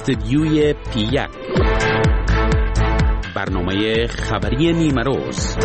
استدیوی پی1 برنامه خبری نیمه روز.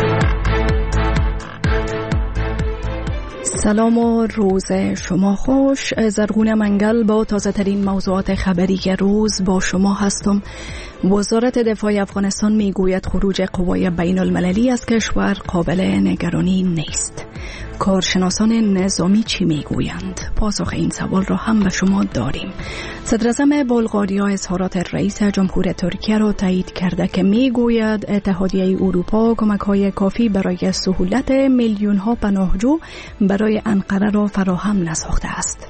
سلام و روز شما خوش. زرغون منگل با تازه ترین موضوعات خبری روز با شما هستم. وزارت دفاع افغانستان میگوید خروج قوای بین المللی از کشور قابل نگرانی نیست. کارشناسان نظامی چی میگویند؟ پاسخ این سوال را هم به شما داریم. صدراعظم بلغاریا اظهارات رئیس جمهور ترکیه را تایید کرده که میگوید اتحادیه اروپا کمک‌های کافی برای سهولت میلیون‌ها پناهجو برای انقره را فراهم نساخته است.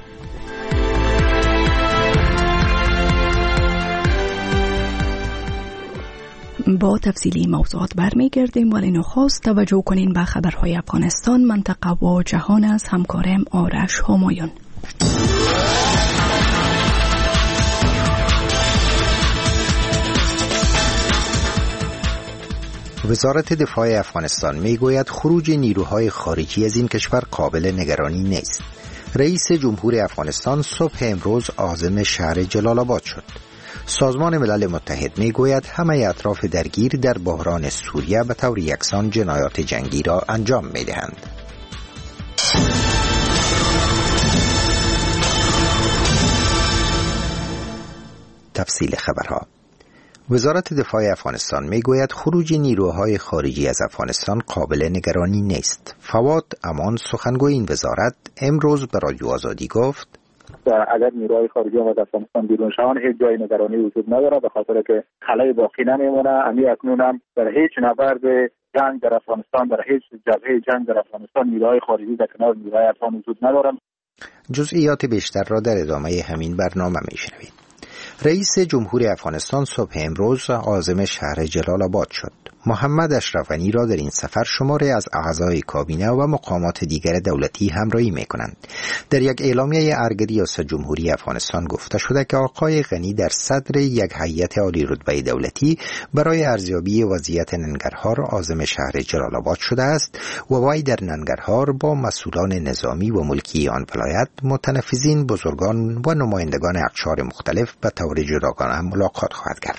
با تفصیلی موضوعات برمیگردیم، ولی نخست توجه کنین به خبرهای افغانستان، منطقه و جهان از همکارم آرش همایون. وزارت دفاع افغانستان میگوید خروج نیروهای خارجی از این کشور قابل نگرانی نیست. رئیس جمهور افغانستان صبح امروز عازم شهر جلال آباد شد. سازمان ملل متحد میگوید همه اطراف درگیر در بحران سوریه به طور یکسان جنایات جنگی را انجام میدهند. تفصیل خبرها. وزارت دفاع افغانستان میگوید خروج نیروهای خارجی از افغانستان قابل نگرانی نیست. فواد امان سخنگوی این وزارت امروز به رادیو آزادی گفت اگر نیروهای خارجی از افغانستان بیرون شوند هیچ جای نگرانی وجود نداره، به خاطر که خلای باقی نمیمونه. اکنون هم در هیچ نبرد جنگ در افغانستان، در هیچ جبهه جنگ در افغانستان نیروهای خارجی در کنار نیروهای افغان وجود ندارند. جزئیات بیشتر را در ادامه همین برنامه میشنوید. رئیس جمهور افغانستان صبح امروز عازم شهر جلال آباد شد. محمد اشرف غنی را در این سفر شماری از اعضای کابینه و مقامات دیگر دولتی همراهی می‌کنند. در یک اعلامیه ارگ ریاست جمهوری افغانستان گفته شده که آقای غنی در صدر یک هیئت عالی رتبه دولتی برای ارزیابی وضعیت ننگرهار عازم شهر جلال آباد شده است و وی در ننگرهار با مسئولان نظامی و ملکی آن ولایت، متنفذین، بزرگان و نمایندگان اقشار مختلف به طور جداگانه ملاقات خواهد کرد.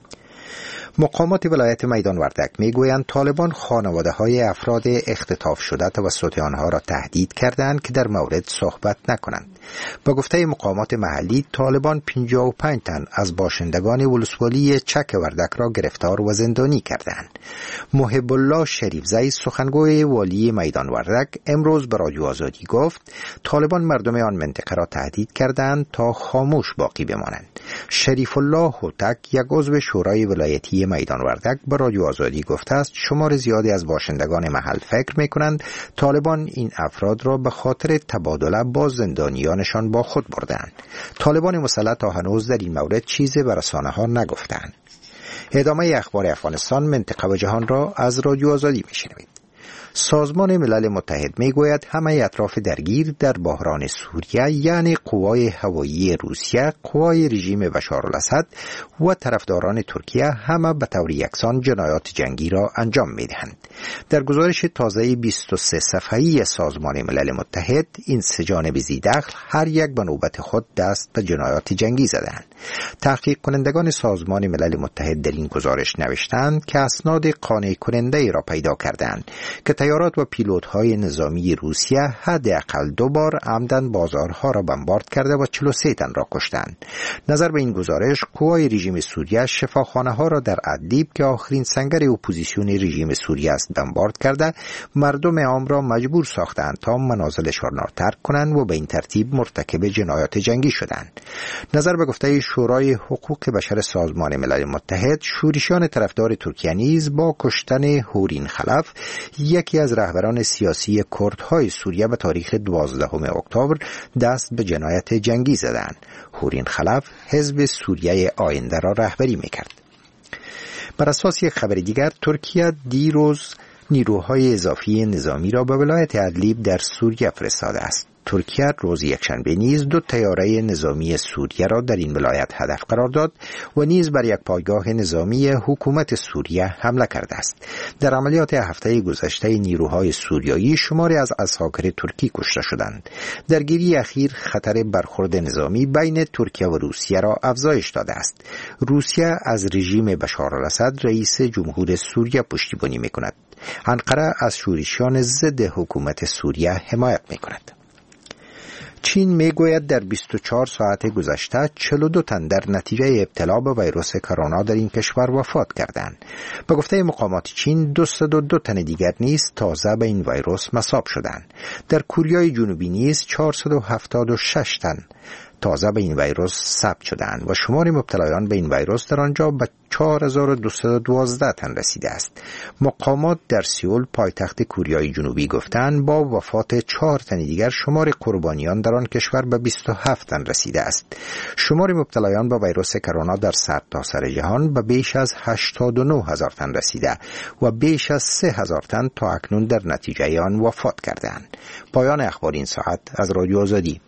مقامات ولایت میدان وردک میگویند طالبان خانواده‌های افراد اختطاف شده توسط آنها را تهدید کردند که در مورد صحبت نکنند. با گفته مقامات محلی، طالبان 55 تن از باشندگان ولسوالی چک وردک را گرفتار و زندانی کردند. محب الله شریفزی سخنگوی والی میدان وردک امروز به رادیو آزادی گفت طالبان مردم آن منطقه را تهدید کردند تا خاموش باقی بمانند. شریف الله هوتک، یک عضو شورای ولایتی میدان وردک، به رادیو آزادی گفته است شمار زیادی از باشندگان محل فکر می‌کنند طالبان این افراد را به خاطر تبادله با زندانیانشان با خود بردند. طالبان مسلح تا هنوز در این مورد چیزی به رسانه‌ها نگفتند. ادامه اخبار افغانستان، منطقه و جهان را از رادیو آزادی می‌شنوید. سازمان ملل متحد میگوید همه اطراف درگیر در بحران سوریه، یعنی قوای هوایی روسیه، قوای رژیم بشار الاسد و طرفداران ترکیه، همه به طور یکسان جنایات جنگی را انجام میدهند. در گزارش تازه 23 صفحه‌ای سازمان ملل متحد، این سه جانب ذی‌دخل هر یک به نوبت خود دست به جنایات جنگی زدند. تحقیق کنندگان سازمان ملل متحد در این گزارش نوشتند که اسناد قانع کننده را پیدا کردند که تیارات و پیلوت‌های نظامی روسیه حداقل 2 بار عمدن بازارها را بمبارد کرده و 43 تن را کشتند. نظر به این گزارش، قوای رژیم سوریه شفاخانه‌ها را در ادلیب که آخرین سنگر اپوزیسیون رژیم سوریه است بمبارد کرده، مردم عام را مجبور ساختند تا منازلشان را ترک کنند و به این ترتیب مرتکب جنایات جنگی شدند. نظر به گفته شورای حقوق بشر سازمان ملل متحد، شورشیان طرفدار ترکیه نیز با کشتن هورین خلف، یکی از رهبران سیاسی کردهای سوریه، به تاریخ 12 اکتبر دست به جنایت جنگی زدند. هورین خلف حزب سوریه آینده را رهبری میکرد. بر اساس یک خبر دیگر، ترکیه دیروز نیروهای اضافی نظامی را به ولایت ادلیب در سوریه فرستاده است. ترکیه روز یکشنبه نیز 2 طیاره نظامی سوریه را در این ولایت هدف قرار داد و نیز بر یک پایگاه نظامی حکومت سوریه حمله کرده است. در عملیات هفته گذشته نیروهای سوریایی شماری از عساکر ترکی کشته شدند. درگیری اخیر خطر برخورد نظامی بین ترکیه و روسیه را افزایش داده است. روسیه از رژیم بشار الاسد رئیس جمهور سوریه پشتیبانی می‌کند. انقره از شورشیان ضد حکومت سوریه حمایت می‌کند. چین میگوید در 24 ساعت گذشته 42 تن در نتیجه ابتلا به ویروس کرونا در این کشور وفات کردند. به گفته مقامات چین 202 تن دیگر نیز تازه به این ویروس مصاب شدند. در کره جنوبی نیز 476 تن تازه به این ویروس ثبت شدند و شمار مبتلایان به این ویروس در آنجا به 4212 تن رسیده است. مقامات در سئول پایتخت کره جنوبی گفتند با وفات 4 تن دیگر شمار قربانیان در آن کشور به 27 تن رسیده است. شمار مبتلایان به ویروس کرونا در سرتاسر جهان به بیش از 89000 تن رسیده و بیش از 3000 تن تا اکنون در نتیجه آن وفات کردند. پایان اخبار این ساعت از رادیو آزادی.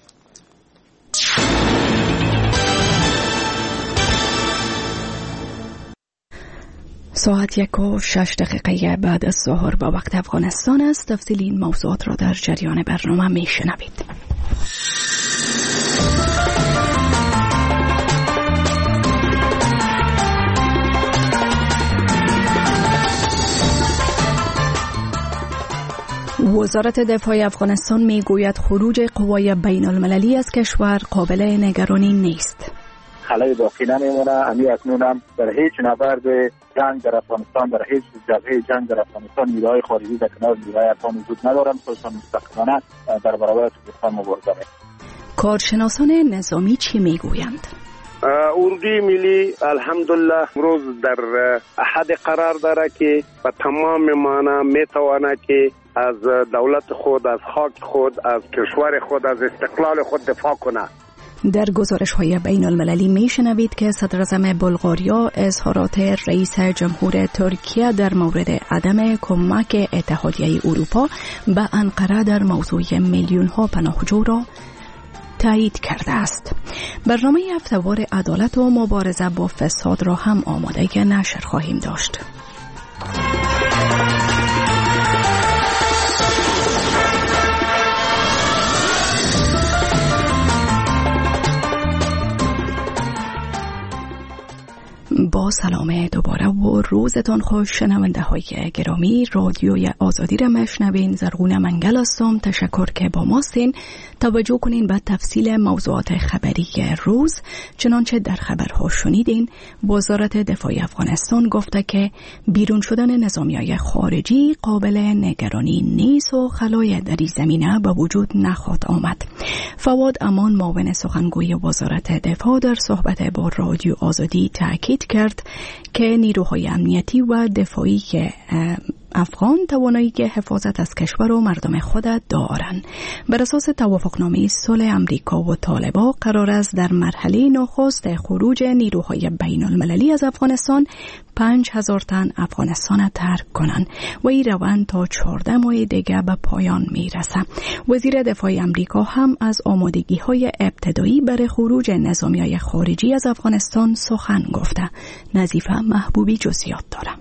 ساعت 1:06 بعد از ظهر با وقت افغانستان است. تفصیل این موضوعات را در جریان برنامه میشنوید. وزارت دفاع افغانستان میگوید خروج قوای بین المللی از کشور قابل نگرانی نیست. خلای باقی نمیمونه. اکنون هم در هیچ نبرد جنگ در افغانستان، در هیچ جبهه جنگ در افغانستان نیروهای خارجی در کنار نیروهای افغان وجود ندارند. خصوصا مستقیمانه در برابر ترکستان مبارزه می‌کنند. کارشناسان نظامی چی میگویند؟ اردوی ملی الحمدلله امروز در احد قرار داره که به تمام معنا میتواند که از دولت خود، از خاک خود، از کشور خود، از استقلال خود دفاع کنه. در گزارش‌های بین المللی میشنوید که صدر اعظم بلغاریا اظهارات رئیس جمهور ترکیه در مورد عدم کمک اتحادیه اروپا به انقره در موضوع میلیون‌ها پناهجو را تایید کرده است. برنامه هفته‌وار عدالت و مبارزه با فساد را هم آماده نشر خواهیم داشت. با سلام دوباره و روزتان خوش شنونده های گرامی. رادیوی آزادی را میشنوین. زرغونه منگل هستم. تشکر که با ماستین. توجه کنین به تفصیل موضوعات خبری روز. چنانچه در خبرها شنیدین، وزارت دفاع افغانستان گفته که بیرون شدن نظامیای خارجی قابل نگرانی نیست و خلای در این زمینه به وجود نخواهد آمد. فواد امان معاون سخنگوی وزارت دفاع در صحبت با رادیو آزادی تاکید کرد که نیروهای امنیتی و دفاعی افغان توانایی حفاظت از کشور و مردم خود دارند. بر اساس توافقنامه صلح امریکا و طالبان قرار است در مرحله نخست خروج نیروهای بین المللی از افغانستان 5000 تن افغانستان ترک کنند و این روند تا 14 ماه دیگر به پایان میرسه. وزیر دفاع امریکا هم از آمادگی‌های ابتدایی برای خروج نظامیای خارجی از افغانستان سخن گفته. نظیفه محبوبی جزئیات داره.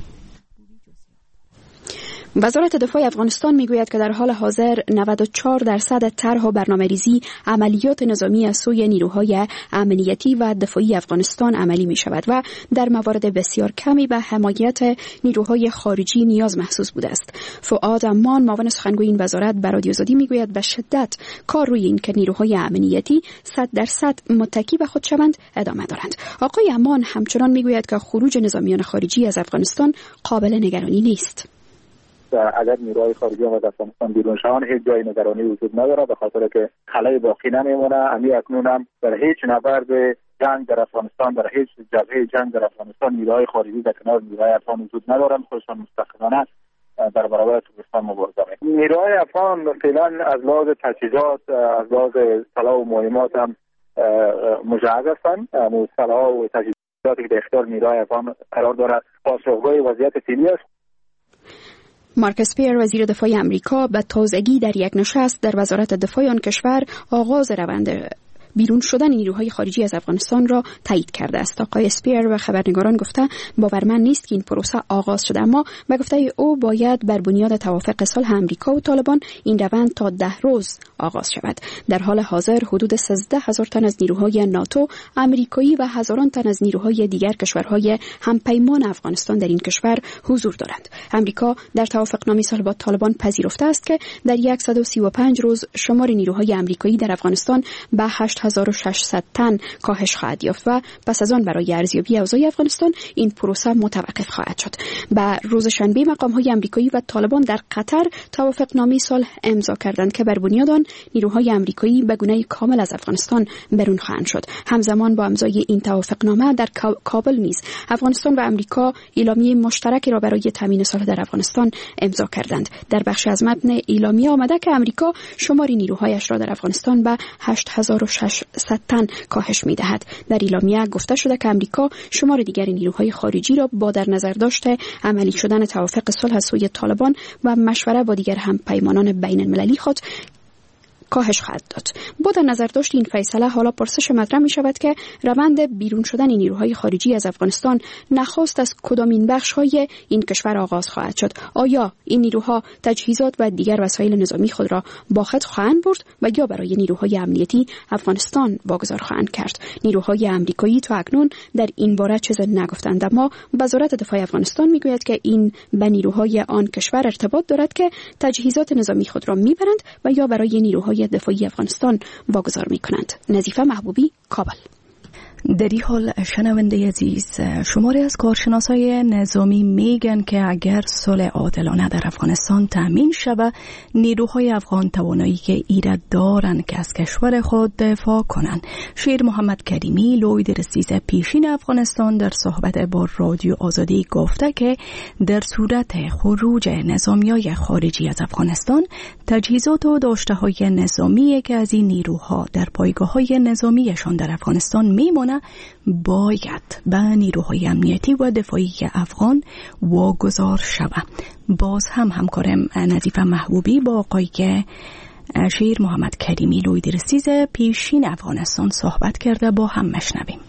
وزارت دفاع افغانستان میگوید که در حال حاضر 94% طرح و برنامه‌ریزی عملیات نظامی از سوی نیروهای امنیتی و دفاعی افغانستان عملی می شود و در موارد بسیار کمی به حمایت نیروهای خارجی نیاز محسوس بوده است. فؤاد امان معاون سخنگوی این وزارت به رادیو آزادی میگوید به شدت کار روی این که نیروهای امنیتی 100% متکی به خود شوند ادامه دارند. آقای امان همچنان میگوید که خروج نظامیان خارجی از افغانستان قابل نگرانی نیست. اگر نیروهای خارجی از افغانستان بیرون شوند هیچ جای نگرانی وجود نداره، به خاطر که خلای باقی نمیمونه. اکنون هم در هیچ نبرد جنگ در افغانستان، در هیچ جبهه جنگ در افغانستان نیروهای خارجی در کنار نیروهای افغان وجود ندارند. خصوصا مستقیمانه در برابر ترکستان مبارزه می‌کنند. نیروهای افغان فعلا از لحاظ تجهیزات، از لحاظ سلاح و مهمات هم مجهز هستند. سلاح و تجهیزاتی که در اختیار نیروهای افغان قرار دارد پاسخگوی وضعیت فعلی است. مارک اسپیر وزیر دفاع آمریکا به تازگی در یک نشست در وزارت دفاع آن کشور آغاز روند بیرون شدن نیروهای خارجی از افغانستان را تایید کرده است. آقای اسپیر و خبرنگاران گفته باورمند نیست که این پروسه آغاز شده، اما به گفته او باید بر بنیاد توافق صلح آمریکا و طالبان این روند تا 10 روز آغاز شود. در حال حاضر حدود 13,000 تن از نیروهای ناتو آمریکایی و هزاران تن از نیروهای دیگر کشورهای همپیمان افغانستان در این کشور حضور دارند. آمریکا در توافقنامه صلح با طالبان پذیرفته است که در 135 روز شمار نیروهای آمریکایی در افغانستان به 8,600 تن کاهش خواهد یافت و پس از آن برای ارزیابی اوضاع افغانستان این پروسه متوقف خواهد شد. به روز شنبه مقام‌های آمریکایی و طالبان در قطر توافقنامه صلح امضا کردند که بر بنیاد آن نیروهای آمریکایی به گونه کامل از افغانستان برون خواهند شد. همزمان با امضای این توافقنامه در کابل نیز افغانستان و آمریکا اعلامیه مشترکی را برای تامین صلح در افغانستان امضا کردند. در بخش از متن اعلامیه آمده که آمریکا شمار نیروهایش را در افغانستان به 8,600 تن کاهش می‌دهد. در اعلامیه گفته شده که آمریکا شمار دیگر نیروهای خارجی را با در نظر داشته عملی شدن توافق صلح از سوی طالبان و مشوره با دیگر همپیمانان بین المللی خود کاهش خواهد داد. با در نظر داشت این فیصله حالا پرسش مطرح می شود که روند بیرون شدن نیروهای خارجی از افغانستان نخست از کدامین بخش‌های این کشور آغاز خواهد شد؟ آیا این نیروها تجهیزات و دیگر وسایل نظامی خود را با خود خواهند برد و یا برای نیروهای امنیتی افغانستان واگذار خواهند کرد؟ نیروهای آمریکایی تا اکنون در این باره چیز نگفتند، اما وزارت دفاع افغانستان میگوید که این به نیروهای آن کشور ارتباط دارد که تجهیزات نظامی خود را میبرند و یا برای نیروهای دفاعی افغانستان واگذار میکنند. نظیفه محبوبی، کابل. در این حال شنونده عزیز، شماری از کارشناسای نظامی میگن که اگر صلح عادلانه در افغانستان تامین شود، نیروهای افغان توانایی که ایراد دارند که از کشور خود دفاع کنند. شیر محمد کریمی، لوی رئیس پیشین افغانستان، در صحبت با رادیو آزادی گفته که در صورت خروج نظامیای خارجی از افغانستان، تجهیزات و داشته‌های نظامی که از این نیروها در پایگاه‌های نظامیشان در افغانستان میمونه باید به نیروهای امنیتی و دفاعی افغان واگذار شود. باز هم همکارم نظیفه محبوبی با آقای شیر محمد کریمی، لوی رئیس پیشین افغانستان صحبت کرده، با هم مشنویم.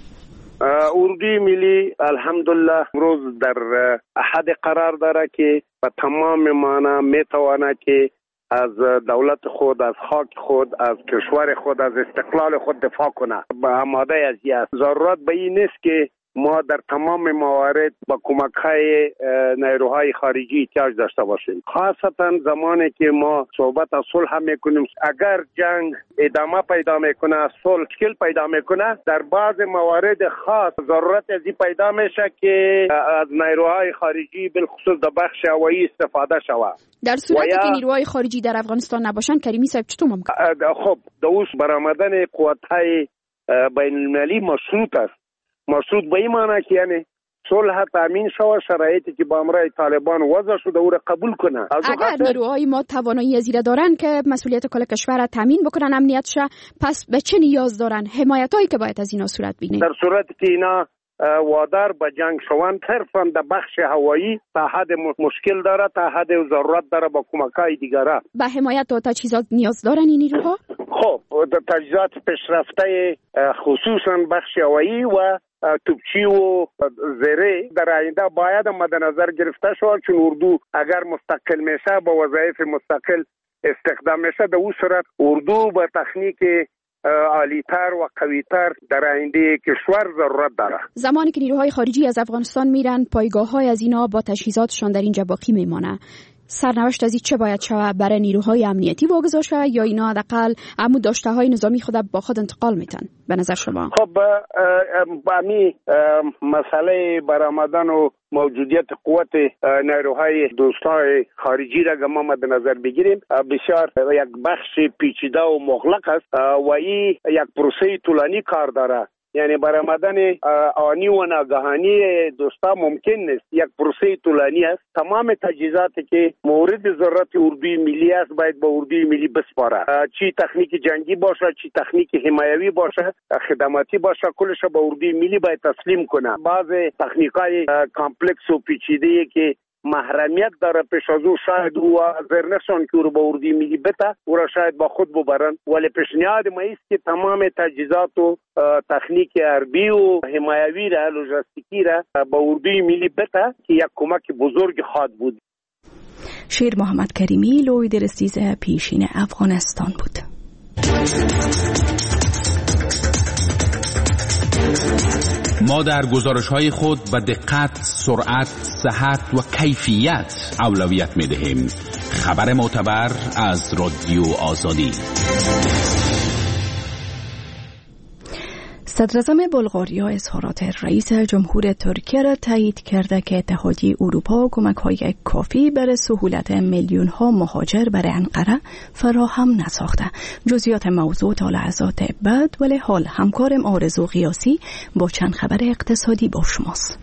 اردوی ملی الحمدلله امروز در احد قرار داره که به تمام معنا میتواند که از دولت خود، از خاک خود، از کشور خود، از استقلال خود دفاع کنه. به آماده از است. ضرورت به این نیست که ما در تمام موارد با کمک‌های نیروهای خارجی احتیاج داشته باشیم. خاصتا زمانی که ما صحبت از صلح میکنیم، اگر جنگ ادامه پیدا میکنه، صلح مشکل پیدا میکنه، در بعض موارد خاص ضرورت از این پیدا میشه که از نیروهای خارجی بالخصوص در بخش هوایی استفاده شود. در صورتی که نیروهای خارجی در افغانستان نباشند، کریمی صاحب چطور ممکن؟ خب دوست برآمدن قوت‌های بین المللی مشروط است. مشروط به این معنی که یعنی صلح تامین شود، شرایطی که با امرای طالبان وضع شده او را قبول کنه. اگر نیروهای ما توانایی از این دارن که مسئولیت کل کشور را تامین بکنن امنیتش، پس به چه نیاز دارن؟ حمایتایی که باید از اینا صورت بگیره. در صورتی که اینا وادار به جنگ شوند، صرفا در بخش هوایی تا حد مشکل داره، تا حد ضرورت داره با کمک‌های دیگره. به حمایت و تجهیزات نیاز دارن این نیروها؟ خب تجهیزات پیشرفته خصوصا بخش هوایی و توپچی و زره در آینده باید مد نظر گرفته شود، چون اردو اگر مستقل میشه با وظایف مستقل استخدام میشه، در اون صورت اردو با تکنیک عالی‌تر و قوی‌تر در آینده کشور ضرورت داره. زمانی که نیروهای خارجی از افغانستان میرن، پایگاه‌های از اینا با تجهیزاتشان در اینجا باقی میمونه. سرنوشت از این چه باید شود؟ برای نیروهای امنیتی واگذار شود یا اینا حداقل عمود داشته‌های نظامی خود با خود انتقال میتن به نظر شما؟ خب امی مسئله برآمدن و موجودیت قوت نیروهای دوستای خارجی را ما مد نظر بگیریم، بسیار یک بخش پیچیده و مغلق است و این یک پروسه طولانی کار داره. یعنی برآمدن آنی و ناگهانی دوستا ممکن نیست، یک پروسه طولانی است. تمام تجهیزاتی که مورد ضرورت اردوی ملی است باید با اردوی ملی بسپاره، چی تکنیک جنگی باشه، چی تکنیک حمایوی باشه، خدماتی باشه، کلش با اردوی ملی باید تسلیم کنه. بعض تکنیکای کامپلکس و پیچیده که محرمیت داره پیش از او، شاید او حاضر نشون که او رو به اردوی ملی بده، او را شاید با خود ببرن، ولی پیشنهاد ما است که تمام تجهیزات و تکنیک حربی و حمایوی را، لوجستیکی را به اردوی ملی بده که یک کمک بزرگ خواهد بود. شیر محمد کریمی، لوی درستیز پیشین افغانستان بود. ما در گزارش‌های خود به دقت، سرعت، صحت و کیفیت اولویت می‌دهیم. خبر معتبر از رادیو آزادی. صدراعظم بلغاریا اظهارات رئیس جمهور ترکیه را تایید کرده که اتحادیه اروپا کمک‌های کافی برای سهولت میلیون‌ها مهاجر برای انقره فراهم نساخته. جزئیات موضوع تا لحظات بعد، ولی حال همکارم آرزو قیاسی با چند خبر اقتصادی با شماست.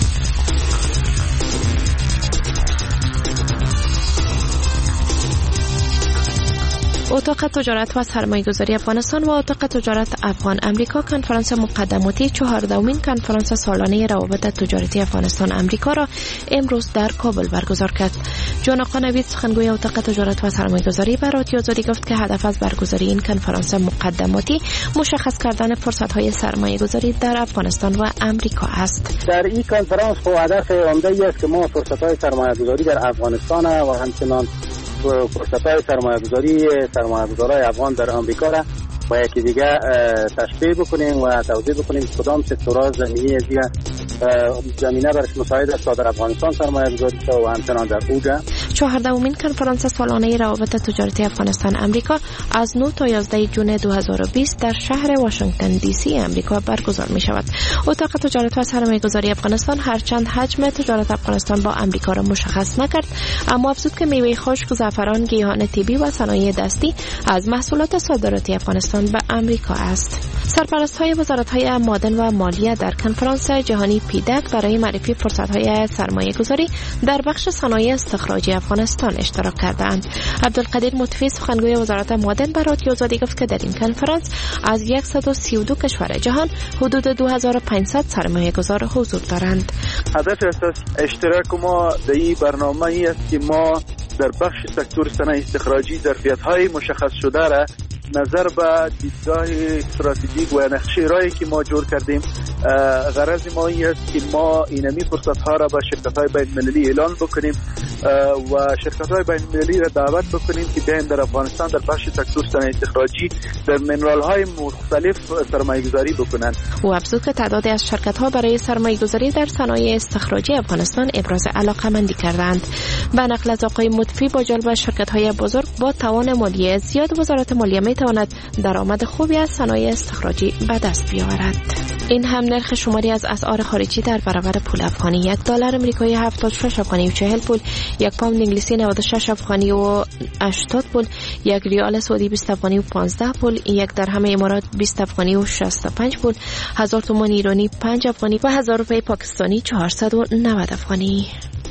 اتاق تجارت و سرمایه‌گذاری افغانستان و اتاق تجارت افغان امریکا کنفرانس مقدماتی 14مین کنفرانس سالانه روابط تجارتی افغانستان امریکا را امروز در کابل برگزار کرد. جان آقا نوید، سخنگوی اتاق تجارت و سرمایه‌گذاری، به رادیو آزادی گفت که هدف از برگزاری این کنفرانس مقدماتی مشخص کردن فرصت‌های سرمایه‌گذاری در افغانستان و امریکا است. در این کنفرانس هدف عمده است که ما فرصت‌های سرمایه‌گذاری در افغانستان و همچنان فرصت‌های سرمایه‌گذارای افغان در آمریکا را با یکی دیگه تشریح بکنیم و توضیح بکنیم کدام سکتورها زمینه برش مساعد است در افغانستان سرمایه‌گذاری شود و همچنان در اوجه. 14مین کنفرانس سالانه روابط تجارتی افغانستان امریکا از 9 تا 11 جون 2020 در شهر واشنگتن دی سی امریکا برگزار می شود. اتاق تجارت و سرمایه‌گذاری افغانستان هرچند حجم تجارت افغانستان با امریکا را مشخص نکرد، اما افزود که میوه خشک، زعفران، گیاهان طبی و صنایع دستی از محصولات صادراتی افغانستان به امریکا است. سرپرست‌های وزارت‌های معدن و مالیه در کنفرانس جهانی پیدک برای معرفی فرصت‌های سرمایه‌گذاری در بخش صنایع استخراجی افغانستان اشتراک کردند. عبدالقدیر مطفی، سخنگوی وزارت معدن، به رادیو آزادی گفت که در این کنفرانس از 132 کشور جهان حدود 2500 سرمایه‌گذار حضور دارند. هدف اساس اشتراک ما در این برنامه است که ما در بخش سکتور صنایع استخراجی ظرفیت‌های مشخص شده را نظر به دیدگاه استراتژیک و نقشه راهی که ما جور کردیم، غرض ما این است که ما اینمی فرصت‌ها را به شرکت‌های بین‌المللی اعلان بکنیم و شرکت‌های بین‌المللی را دعوت بکنیم که بیاین در افغانستان در بخش سکتور صنایع استخراجی در منرال‌های مختلف سرمایه‌گذاری بکنند. او افزود که تعدادی از شرکت‌ها برای سرمایه‌گذاری در صنایع استخراجی افغانستان ابراز علاقه‌مندی کردند. به نقل از آقای مطفی، با جلب شرکت‌های بزرگ با توان مالی زیاد، وزارت مالیه می‌تواند درآمد خوبی از صنایع استخراجی به دست بیاورد. این هم نرخ شماری از اسعار خارجی در برابر پول افغانی: 1 دلار آمریکایی 76 افغانی و 40 پول، 1 پوند انگلیسی 96 افغانی و 80 پول، 1 ریال سعودی 20 افغانی و 15 پول، 1 درهم امارات 20 افغانی و 65 پول، 1000 تومان ایرانی 5 افغانی و 1000 روپیه پاکستانی 490 افغانی.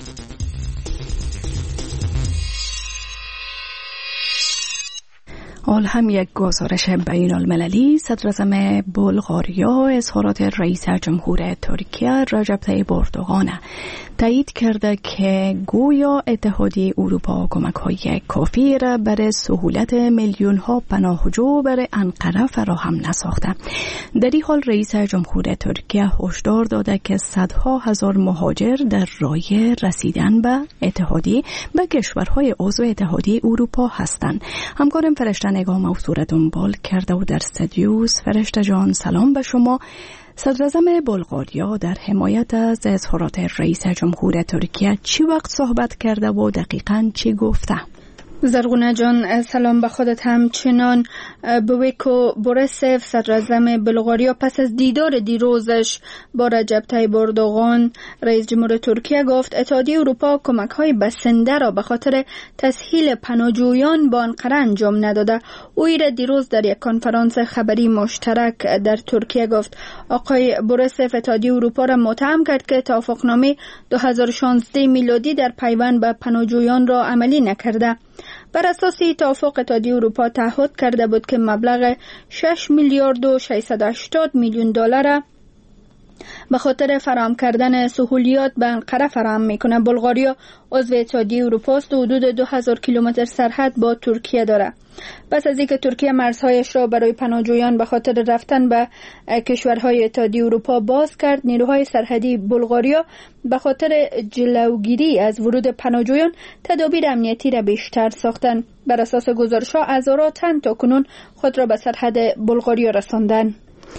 حال هم یک گزارش بین المللی. صدراعظم بلغاریا اظهارات رئیس جمهور ترکیه رجب طیب اردوغان تایید کرده که گویا اتحادیه اروپا کمک‌های کافی را برای سهولت میلیون‌ها پناهجو برای انقره فراهم نساخته. در این حال رئیس جمهور ترکیه هشدار داده که صدها هزار مهاجر در راه رسیدن به اتحادیه به کشورهای عضو اتحادیه اروپا هستند. همکارم فرشته نگاه موضوع را دنبال کرده و در استودیوس. فرشته جان، سلام به شما. صدراعظم بلغاریا در حمایت از اظهارات رئیس جمهور ترکیه چی وقت صحبت کرده و دقیقاً چی گفته؟ زرغونه جان، سلام به خودت همچنان. بویکو بوریسف، صدراعظم بلغاریا، پس از دیدار دیروزش با رجب طیب اردوغان رئیس جمهور ترکیه گفت اتحادیه اروپا کمک‌های بسنده را به خاطر تسهیل پناهجویان با انقره انجام نداده. او را دیروز در یک کنفرانس خبری مشترک در ترکیه گفت. آقای بوریسف اتحادیه اروپا را متهم کرد که توافقنامه 2016 میلادی در پیوند به پناهجویان را عملی نکرده. بر اساس توافق اتحادیه اروپا تعهد کرده بود که مبلغ 6 میلیارد و 680 میلیون دلار به خاطر فراهم کردن سهولیات به انقره فراهم میکنه. بلغاریا عضو اتحادیه اروپا است و حدود 2000 کیلومتر سرحد با ترکیه داره. پس از اینکه ترکیه مرزهایش را برای پناهجویان به خاطر رفتن به کشورهای اتحادیه اروپا باز کرد، نیروهای سرحدی بلغاریا به خاطر جلوگیری از ورود پناهجویان تدابیر امنیتی را بیشتر ساختند. بر اساس گزارش‌ها هزاران تن تاکنون خود را به سرحد بلغاریا رساندند.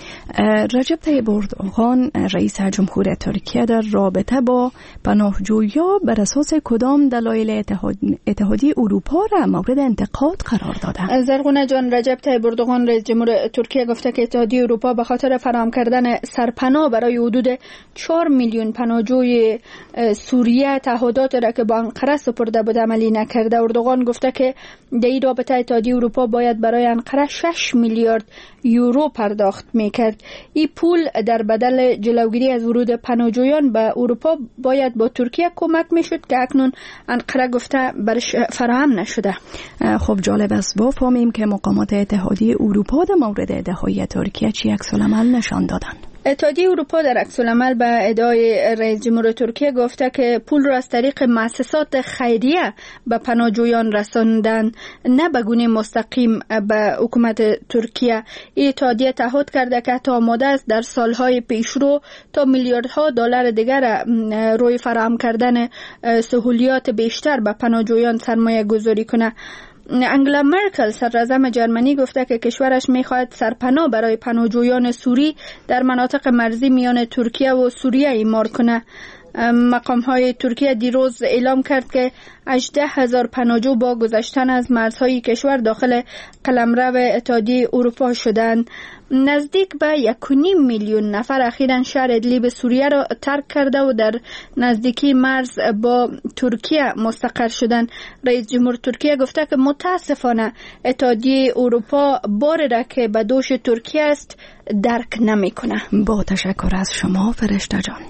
رجب طیب اردوغان رئیس جمهور ترکیه در رابطه با پناهجویان بر اساس کدام دلایل اتحادیه اروپا را مورد انتقاد قرار داده؟ زرغونه جان، رجب طیب اردوغان رئیس جمهور ترکیه گفته که اتحادیه اروپا به خاطر فراهم کردن سرپناه برای حدود 4 میلیون پناهجوی سوریه تعهدات را که با انقره سپرده بود عملی نکرده. اردوغان گفته که در این رابطه اتحادیه اروپا باید برای انقره 6 میلیارد یورو پرداخت میکرد. این پول در بدل جلوگیری از ورود پناهجویان به اروپا باید با ترکیه کمک میشد که اکنون انقره گفته برش فراهم نشده. خب جالب است بفهمیم که مقامات اتحادیه اروپا در مورد ادعای ترکیه چی عکس‌العمل نشان دادن. اتحادیه اروپا در عکس‌العمل به ادعای رئیس جمهور ترکیه گفته که پول را از طریق مؤسسات خیریه به پناهجویان رساندن، نه به گونه مستقیم به حکومت ترکیه. این اتحادیه تعهد کرده که تا آماده است در سالهای پیشرو تا میلیاردها دلار دیگر روی فراهم کردن سهولیات بیشتر به پناهجویان سرمایه گذاری کنه. انگلا مرکل صدراعظم جرمنی گفته که کشورش میخواهد سرپناه برای پناهجویان سوری در مناطق مرزی میان ترکیه و سوریه اعمار کنه. مقام های ترکیه دیروز اعلام کرد که 18,000 پناهجو با گذشتن از مرزهای کشور داخل قلمرو اتحادیه اروپا شدند. نزدیک به 1.5 میلیون نفر اخیراً شهر ادلیب سوریه را ترک کرده و در نزدیکی مرز با ترکیه مستقر شدند. رئیس جمهور ترکیه گفته که متاسفانه اتحادیه اروپا باری را که به دوش ترکیه است درک نمیکنه. با تشکر از شما فرشته جان.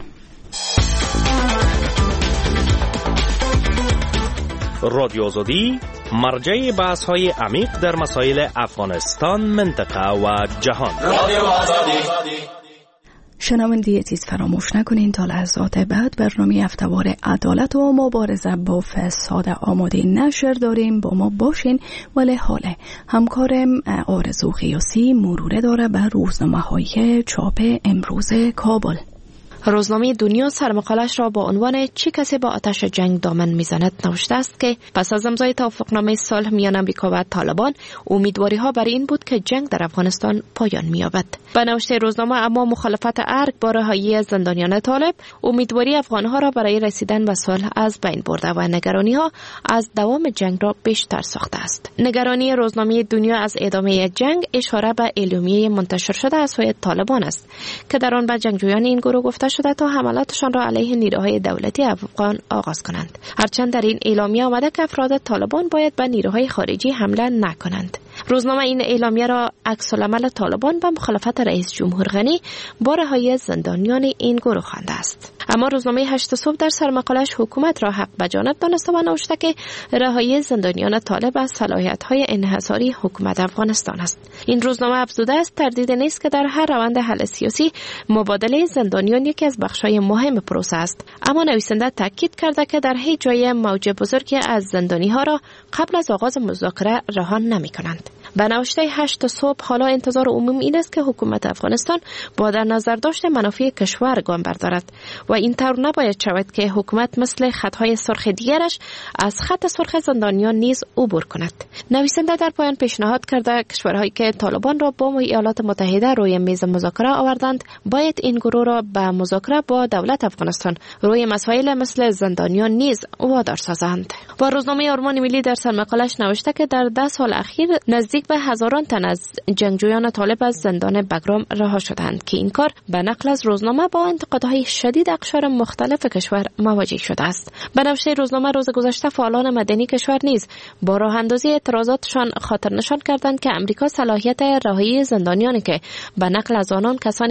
رادیو آزادی مرجع بحث های عمیق در مسائل افغانستان، منطقه و جهان. رادیو آزادی. شنونده عزیز فراموش نکنین تا لحظات بعد برنامه هفته‌وار عدالت و مبارزه با فساد آماده نشر داریم. با ما باشین. ولی حالا همکارم آرزو قیاسی مروره داره به روزنامه‌های چاپ امروز کابل. روزنامه دنیا سرمقالش را با عنوان چی کسی با آتش جنگ دامن میزند نوشته است که پس از امضای توافقنامه صلح میان آمریکا و طالبان امیدواری ها بر این بود که جنگ در افغانستان پایان می‌یابد. به نوشته روزنامه اما مخالفت ارگ با رهایی زندانیان طالب امیدواری افغان‌ها را برای رسیدن به صلح از بین برده و نگرانی ها از دوام جنگ را بیشتر ساخته است. نگرانی روزنامه دنیا از ادامه جنگ اشاره به اعلامیه منتشر شده از سوی طالبان است که در آن به جنگجویان این گروه گفته شده تا حملاتشان را علیه نیروهای دولتی افغان آغاز کنند. هرچند در این اعلامیه آمده که افراد طالبان باید به نیروهای خارجی حمله نکنند. روزنامه این اعلامیه را عکس‌العمل طالبان به مخالفت رئیس جمهور غنی با رهایی زندانیان این گروه خوانده است. اما روزنامه 8 صبح در سرمقالش حکومت را حق به جانب دانسته و نوشته که رهایی زندانیان طالب از صلاحیت‌های انحصاری حکومت افغانستان است. این روزنامه افزوده است تردید نیست که در هر روند حل سیاسی مبادله زندانیان یکی از بخش‌های مهم پروسه است. اما نویسنده تاکید کرده که در هیچ جای موج بزرگی از زندانی‌ها را قبل از آغاز مذاکره رها نمی‌کنند. به نوشته 8 صبح حالا انتظار عمومی این است که حکومت افغانستان با در نظر داشت منافع کشور گام بردارد و اینطور نباید شود که حکومت مثل خطهای سرخ دیگرش از خط سرخ زندانیان نیز عبور کند. نویسنده در پایان پیشنهاد کرده کشورهایی که طالبان را با ایالات متحده روی میز مذاکره آوردند باید این گروه را به مذاکره با دولت افغانستان روی مسائل مثل زندانیان نیز وادار سازند. و روزنامه آرمان ملی در سرمقالش نوشته که در 10 سال اخیر نزدیک به هزاران تن از جنگجویان طالب از زندان بگرام رها شدند که این کار به نقل از روزنامه با انتقادهای شدید اقشار مختلف کشور مواجه شده است. به نوشته روزنامه روز گذشته فعالان مدنی کشور نیز با راه اندازی اعتراضاتشان خاطر نشان کردند که امریکا صلاحیت رهایی زندانیانی که به نقل از آنان کسانی که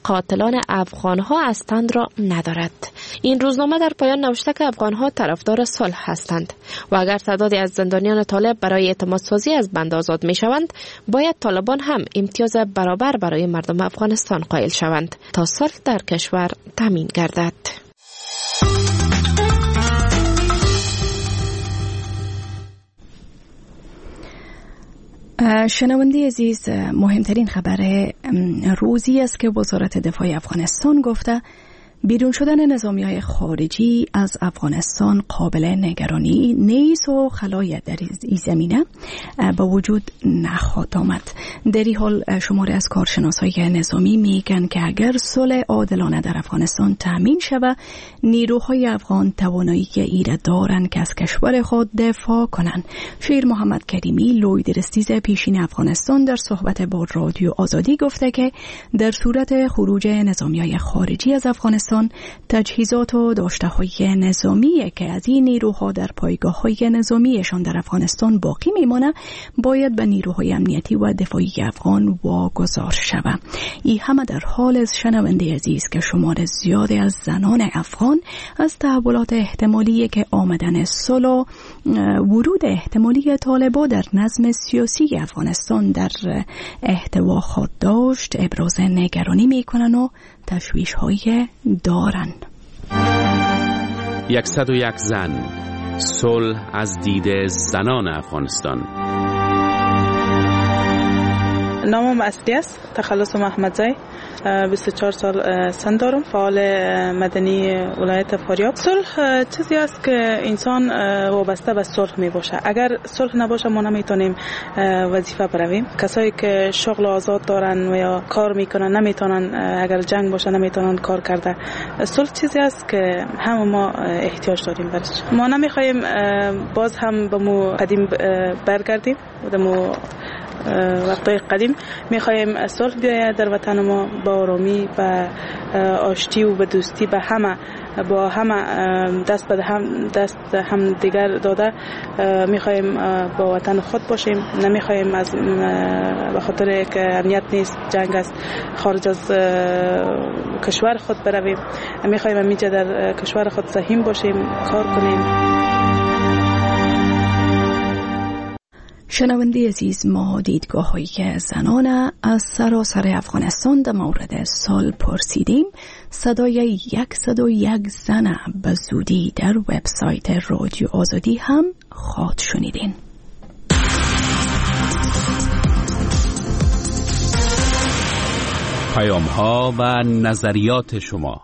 قاتلان افغانها هستند را ندارد. این روزنامه در پایان نوشته که افغانها طرفدار صلح هستند و اگر تعدادی از زندانیان طالب برای اعتمادسازی از بند آزاد می شوند، باید طالبان هم امتیاز برابر برای مردم افغانستان قائل شوند تا صلح در کشور تامین گردد. شنونده عزیز، مهمترین خبر روزی است که وزارت دفاع افغانستان گفته بیرون شدن نظامی‌های خارجی از افغانستان قابل نگرانی نیست و خلایق در این زمینه به وجود نخواهد آمد. در این حال شماری از کارشناسای نظامی میگن که اگر صلح عادلانه در افغانستان تامین شود، نیروهای افغان توانایی ایره دارند که از کشور خود دفاع کنند. شیر محمد کریمی، لوی درستیز پیشین افغانستان، در صحبت با رادیو آزادی گفته که در صورت خروج نظامی‌های خارجی از افغانستان، تجهیزات و داشته‌های نظامی که از این نیروها در پایگاه‌های نظامیشان در افغانستان باقی میمانه باید به نیروهای امنیتی و دفاعی افغان واگذار شود. این همه در حال از شنونده عزیز که شمار زیادی از زنان افغان از تحولات احتمالی که آمدن صلح و ورود احتمالی طالبان در نظم سیاسی افغانستان در احتوا خود داشت ابراز نگرانی میکنن و تشویش های دارن. 101 زن، صلح از دید زنان افغانستان. نامم اصلی است تخلص محمدزی، 24 سال سن دارم، فعال مدنی ولایت فاریاب. صلح چیزی است که انسان وابسته به صلح می باشه. اگر صلح نباشه ما نمیتونیم وظیفه برویم. کسایی که شغل آزاد دارن و یا کار میکنن نمیتونن، اگر جنگ باشه نمیتونن کار کرده. صلح چیزی است که همه ما احتیاج داریم برش. ما نمیخوایم باز هم به مو قدیم برگردیم، به مو وقتای قدیم. میخوایم صلح بیاید در وطن ما، با آرامی، با آشتی و به دوستی، به همه با همه دست به هم دیگر داده میخوایم با وطن خود باشیم. نمیخوایم از به خاطر که امنیت نیست، جنگ است، خارج از کشور خود برویم. میخوایم همینجا در کشور خود سهیم باشیم، کار کنیم. شنونده عزیز، ما دیدگاه هایی که زنان از سراسر افغانستان در مورد صلح پرسیدیم، صدای 101 زن به زودی در وبسایت رادیو آزادی هم خواهد شنیدین. پیام ها و نظریات شما.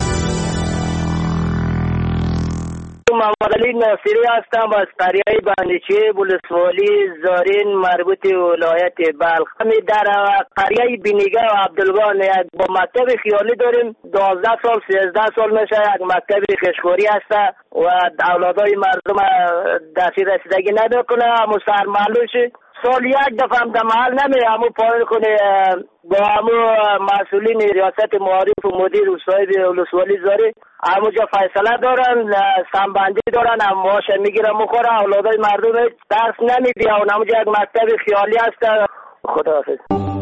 محمدعلی ناصری هستم از قریه بندیچی ولسوالی زارین مربوط ولایت بلخ. همین در قریه بینیگه و عبدالگان یک با مکتب خیالی داریم. 12 سال 13 سال میشه یک مکتب خشخوری هست و اولادای مردم دستی رسیدگی نمیکنه. همون سرمعلوش سال یک دفعه هم در محل نمیره، همون پایین کنه با همون مسئولین ریاست معارف و مدیر و صاحب ولسوالی زاری همونجا فیصله دارن، سنبندی دارن، هم معاش میگیرن مخوره. اولادای مردم درس نمیدی و همونجا یک مکتب خیالی هست. خداحافظ.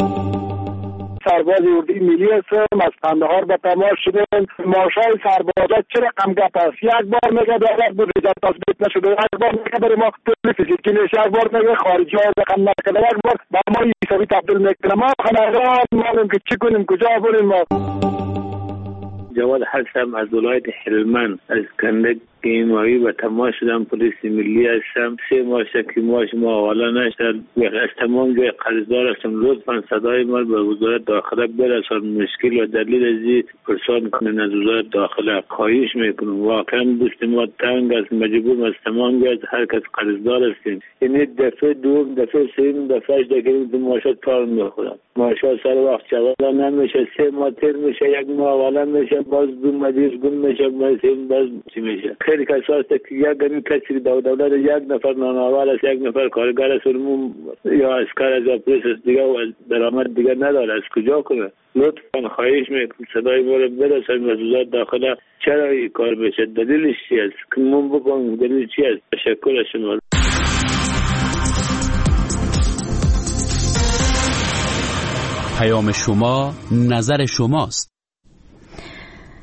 سرباز اردوی ملی هستم، از قندهار به تماس شدیم. ماشای سربازا چه رقم گپ است؟ یک بار میگه دولت بود رجب تثبیت نشده، یک بار میگه برای ما پول فیزیکی نیست، یک بار میگه خارجی ها رقم نکرده، یک بار با ما حسابی تبدیل میکنه. ما خنقان مالیم که چی کنیم، کجا بریم ما. جواد هستم از ولایت هلمند، از کندک ایمایی و تماس شدم. پلیس ملی هستم. 3 ماه که ماش ما حوالا نشد. از تمام جای قرضدار هستم. لطفا صدای ما به وزارت داخله برسان. مشکل و دلیل ازی پرسان کنین از وزارت داخله. خواهش میکنم. واقعا دوست ما تنگ است، مجبور از تمام جای هر کس قرضدار هستیم. یعنی دفعه دوم، دفعه سوم، دفعه دیگه ماشات کار میخورم. ماشات سر وقت چوالا نمیشه. 3 ماه تیر میشه، 1 ماه حوالا میشه، باز دو مدیر گم میشه، باز چی میشه. خیلی کسا است که یک کسی دولت یک نفر نانآور است، یک نفر کارگر است یا اسکر از پلیس است دیگه و درآمد دیگه نداره، از کجا کنه؟ لطفا خواهش میکنم صدای ما رو برسونید به وزارت داخله. چرا این کار میشه؟ دلیلش چی است؟ که من بکنم دلیل چی است؟ تشکر از شما. پیام شما، نظر شماست.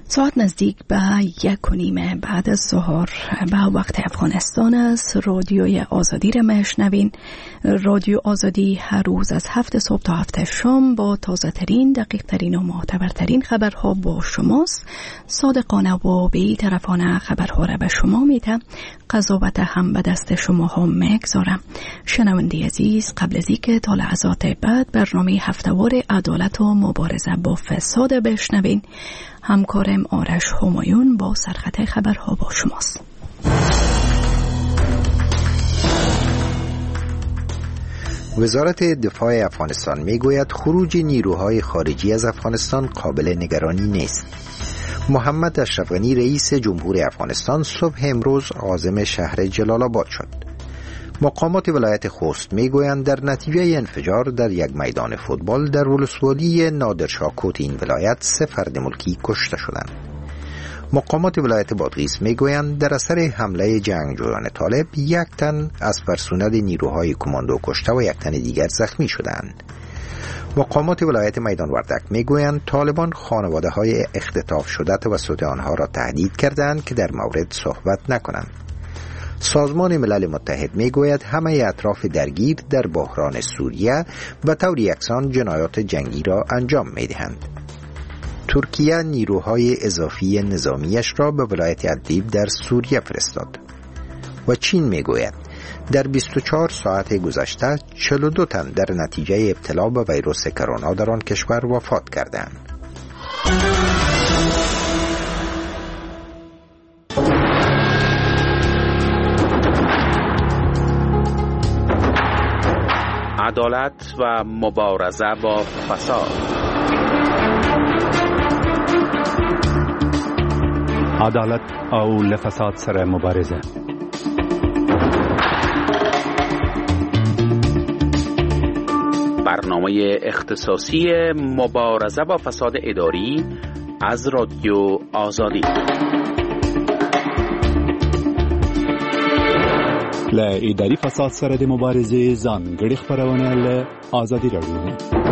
ساعت نزدیک به 1:30 بعد از ظهر به وقت افغانستان است. رادیوی آزادی را میشنوین. رادیو آزادی هر روز از 7 صبح تا 7 شام با تازه ترین، دقیق ترین و معتبرترین خبرها با شماست. صادقانه و بی‌طرفانه خبرها را به شما میدم. قضاوت هم به دست شماها میگذارم. شنونده عزیز، قبل از اینکه تا لحظات بعد برنامه هفته‌وار عدالت و مبارزه با فساد بشنوین، همکارم آرش همایون با سرخط خبرها با شماست. وزارت دفاع افغانستان میگوید خروج نیروهای خارجی از افغانستان قابل نگرانی نیست. محمد اشرف غنی رئیس جمهور افغانستان صبح امروز عازم شهر جلال آباد شد. مقامات ولایت خوست میگویند در نتیجه انفجار در یک میدان فوتبال در ولسوالی نادرشاه کوت این ولایت 3 فرد ملکی کشته شدند. مقامات ولایت بادغیس میگویند در اثر حمله جنگجویان طالب 1 تن از پرسنل نیروهای کماندو کشته و 1 تن دیگر زخمی شدند. مقامات ولایت میدان وردک میگویند طالبان خانواده های اختطاف شده توسط آنها را تهدید کردند که در مورد صحبت نکنند. سازمان ملل متحد میگوید همه اطراف درگیر در بحران سوریه به طور یکسان جنایات جنگی را انجام میدهند. ترکیه نیروهای اضافی نظامیش را به ولایت ادلیب در سوریه فرستاد. و چین میگوید در 24 ساعت گذشته 42 تن در نتیجه ابتلا به ویروس کرونا در آن کشور وفات کردند. عدالت و مبارزه با فساد. عدالت او لفساد سره مبارزه. برنامه اختصاصی مبارزه با فساد اداری از رادیو آزادی. ل اداري فساد سره د مبارزې ځانګړي خبرونه له آزادي راډیو.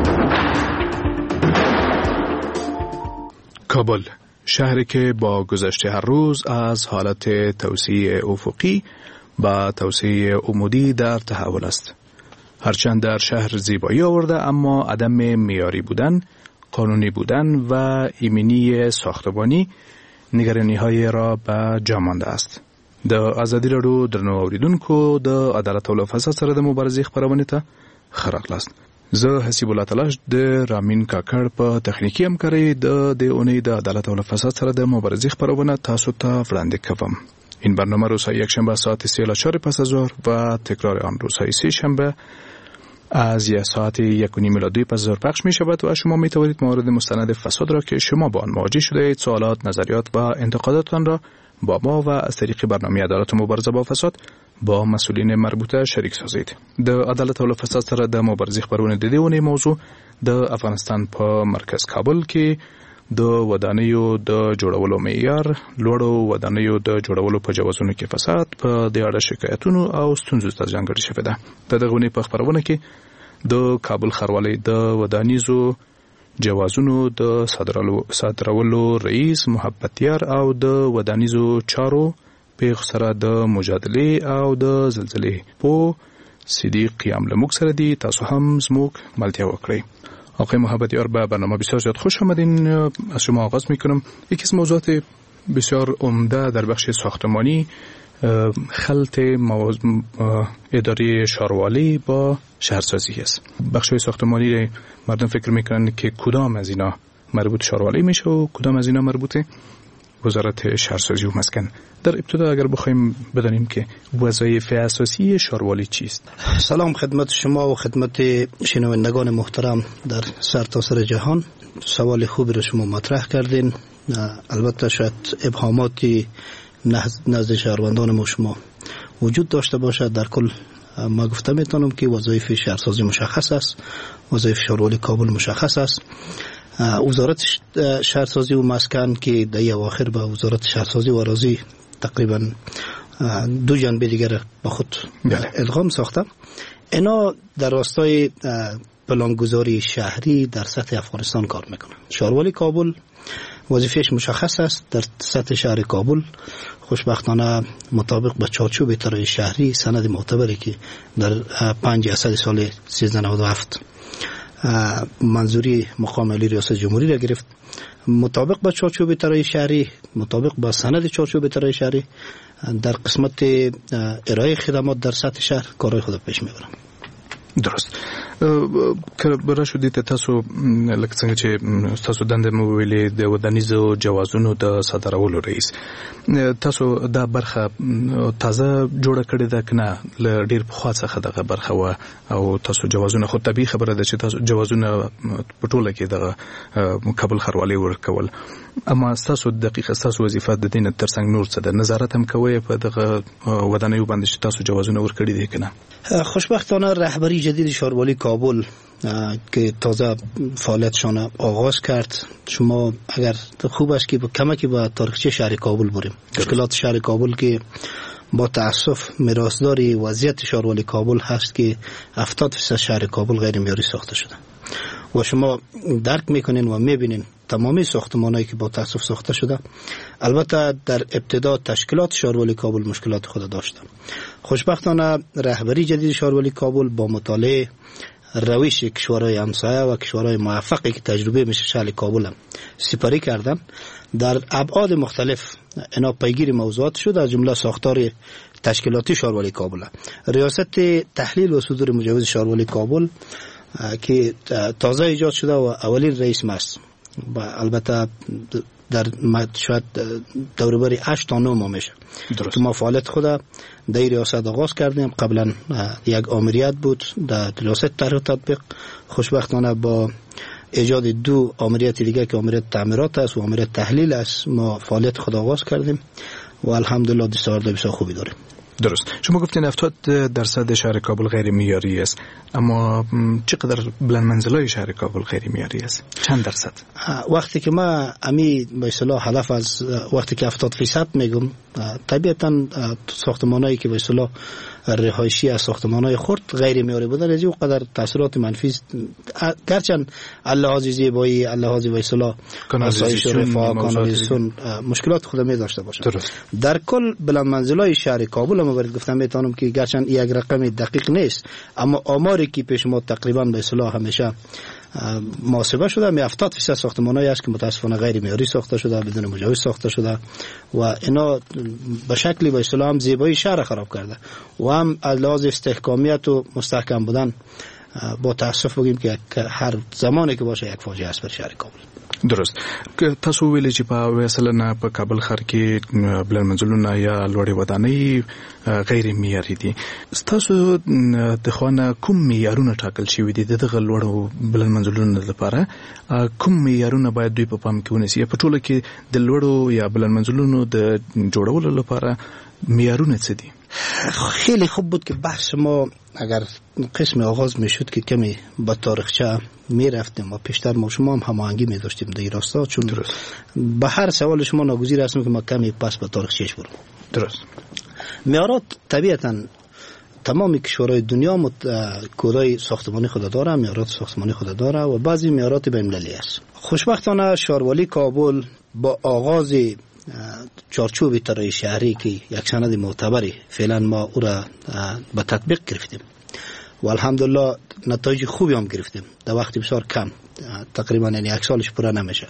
کابل، شهری که با گذشت هر روز از حالت توسعه افقی به توسعه عمودی در تحول است. هرچند در شهر زیبایی آورده، اما عدم معیاری بودن، قانونی بودن و ایمنی ساختمانی نگرانی‌های را به جا مانده است. د آزادی راډیو درنو اوریدونکو د عدالت او فساد سره د مبارزې خبرونه ته خراغلاست. زه حسیب الله تلاش د رامین کاکړ په تخنیکی همکارۍ د اونۍ د عدالت او فساد سره د مبارزې خبرونه تاسو ته وړاندې کوم. این برنامه روزهای یکشنبه ساعت 3:04 پس از ظهر و تکرار آن روزهای سه شنبه از ساعت 1:30 الی 2 پس از ظهر پخش می شود و شما می توانید موارد مستند فساد را که شما با آن مواجه شده اید، سوالات، نظریات و انتقاداتتان را با ما و از طریق برنامه عدالت و مبارزه با فساد با مسئولین مربوطه شریک سازید. د عدالت او فساد سره د مبارزې خبرونه د دې ونې موضوع د افغانستان په مرکز کابل کې د ودانیو د جوړولو معیار، لوړو ودانیو د جوړولو په جوازونو کې فساد، په دې اړه شکایتونو او ستونزو ته ځانګړې شوې ده. د دغه ونې په خبرونه کې د کابل ښاروالۍ د ودانیزو جوازونو د صادرولو رئیس محبتیار او د ودانیزو چارو پیغ سره د مجادله او د زلزلې په سیدی قیام لموږ سره دی. تاسو هم زموږ ملتیا وکړئ. آقای محبتیار، به برنامه بسیار زیاد خوش آمدین. از شما آغاز میکنم. یکی از موضوعات بسیار عمده در بخش ساختمانی خلط اداره شهروالی با شهرسازی است. بخش ساختمانی مردم فکر میکنن که کدام از اینا مربوط شهروالی میشه و کدام از اینا مربوط وزارت شهرسازی و مسکن. در ابتدا اگر بخوایم بدانیم که وظایف اساسی شهروالی چیست؟ سلام خدمت شما و خدمت شنوندگان محترم در سرتاسر جهان. سوال خوبی رو شما مطرح کردین. البته شاید ابهاماتی نزد شهروندان ما شما وجود داشته باشد. در کل ما گفته میتونم که وظایف شهرسازی مشخص است، وظایف شهروالی کابل مشخص است. وزارت شهرسازی و مسکن که در اواخر به وزارت شهرسازی و اراضی تقریبا 2 جنبه دیگر به خود ادغام ساخته. اینا در راستای پلانگذاری شهری در سطح افغانستان کار میکنن. شهروالی کابل وظیفهش مشخص است. در سطح شهر کابل خوشبختانه مطابق با چارچوب طراحی شهری سند معتبری که در 5 اسد سال 1397 منظوری مقام عالی ریاست جمهوری را گرفت، مطابق با چارچوب طراحی شهری، مطابق با سند چارچوب طراحی شهری در قسمت ارائه خدمات در سطح شهر کارهای خود پیش میبرم. درست. که برای شدید تاسو لکه څنګه چې تاسو دنده مو ویلې د ودانیزو جوازونو د صادرولو رئیس، تاسو دا برخه تازه جوړه کړې ده کنه ل ډیر پخوا څخه دغه برخه و او تاسو جوازونه خو طبيعي خبره ده چې تاسو جوازونه په ټوله کې دغه کابل ښاروالۍ ورکول، اما تاسو دقیقه تاسو وظیفه د دین ترڅنګ نور څه ده، نظارت هم کوي په دغه ودانیو باندې چې تاسو جوازونه ورکړي دي کنه؟ خوشبختانه رهبری جدید شهرولی کابل که تازه فعالیتشان آغاز کرد، شما اگر خوب است که با کمکی با تاریخچه شهر کابل بریم. مشکلات شهر کابل که با تأسف میراثداری وضعیت شهرولی کابل هست که 70% شهر کابل غیر معیاری ساخته شده و شما درک میکنین و میبینین تمامی ساختمانایی که با تأسف ساخته شده. البته در ابتدا تشکیلات شهرولی کابل مشکلات خود داشته. خوشبختانه رهبری جدید شهرولی کابل با مطالعه روش کشورهای همسایه و کشورهای موفقی که تجربه میشه شهر کابل سپری کردن، در ابعاد مختلف اینا پیگیر موضوعات شد، از جمله ساختار تشکیلاتی شهرولی کابل، ریاست تحلیل و صدور مجوز شهرولی کابل که تازه ایجاد شده و اولین رئیس ماست و البته در شاید دوربری 8 تا 9 ماه میشه که ما فعالیت خود در ریاست آغاز کردیم. قبلا یک آمریت بود در ریاست طرح تطبیق، خوشبختانه با ایجاد 2 آمریت دیگه که آمریت تعمیرات است و آمریت تحلیل است ما فعالیت خود آغاز کردیم و الحمدلله دستاورد بسیار خوبی داریم. درست. شما گفتین 70% شهر کابل غیر معیاری است، اما چقدر بلند منزلای شهر کابل غیر معیاری است؟ چند درصد؟ وقتی که ما امی به اصطلاح هدف از وقتی که 70% میگم، طبیعتا ساختمانایی که به اصطلاح رهایشی از ساختمانای خرد غیر معیاری بودن از قدر تاثیرات منفی گرچند لحاظ زیبایی، لحاظ به اصطلاح آسایش رفاه، کانالیزاسیون مشکلات خود می داشته باشه. در کل بلند منزلای شهر کابل ما برات گفتم میتونم که گرچند یک رقم دقیق نیست، اما آماری که پیش ما تقریبا به اصطلاح همیشه محاسبه شده، می 70% ساختمانایی است که متاسفانه غیر معیاری ساخته شده، بدون مجوز ساخته شده و اینا به شکلی به اصطلاح هم زیبایی شهر خراب کرده و هم از لحاظ استحکامیت و مستحکم بودن با تاسف بگیم که هر زمانی که باشه یک فاجعه است بر شهر کابل. درست. که تاسو ویلې چې په مثلا په کابل ښار کې بلند منزلونه یا لوړې ودانۍ غیر معیاري دي، تاسو د خوانه کوم معیارونه ټاکل شوي دي دغه لوړو بلند منزلونو لپاره؟ کوم معیارونه باید دوی په پام کې ونیسي؟ په ټوله کې د لوړو یا بلند منزلونو د جوړولو لپاره معیارونه څه دي؟ خیلی خوب بود که بحث ما اگر قسم آغاز میشد که کمی با تاریخچه میرفتیم و پیشتر ما شما هم هماهنگی می‌داشتیم در این راستا، چون به هر سوال شما ناگزیر هستیم که ما کمی پس به تاریخچه‌اش بریم. درست. معیارات طبیعتاً تمام کشورهای دنیا کدای ساختمانی خود داره، معیارات ساختمانی خود داره و بعضی معیارات بین‌المللی است. خوشبختانه شهرولی کابل با آغاز چارچوب طراحی شهری که یک سند معتبری فعلا ما او را به تطبیق گرفتیم و الحمدلله نتایج خوبی هم گرفتیم در وقت بسیار کم، تقریبا یعنی 1 سالش پورا نمیشه،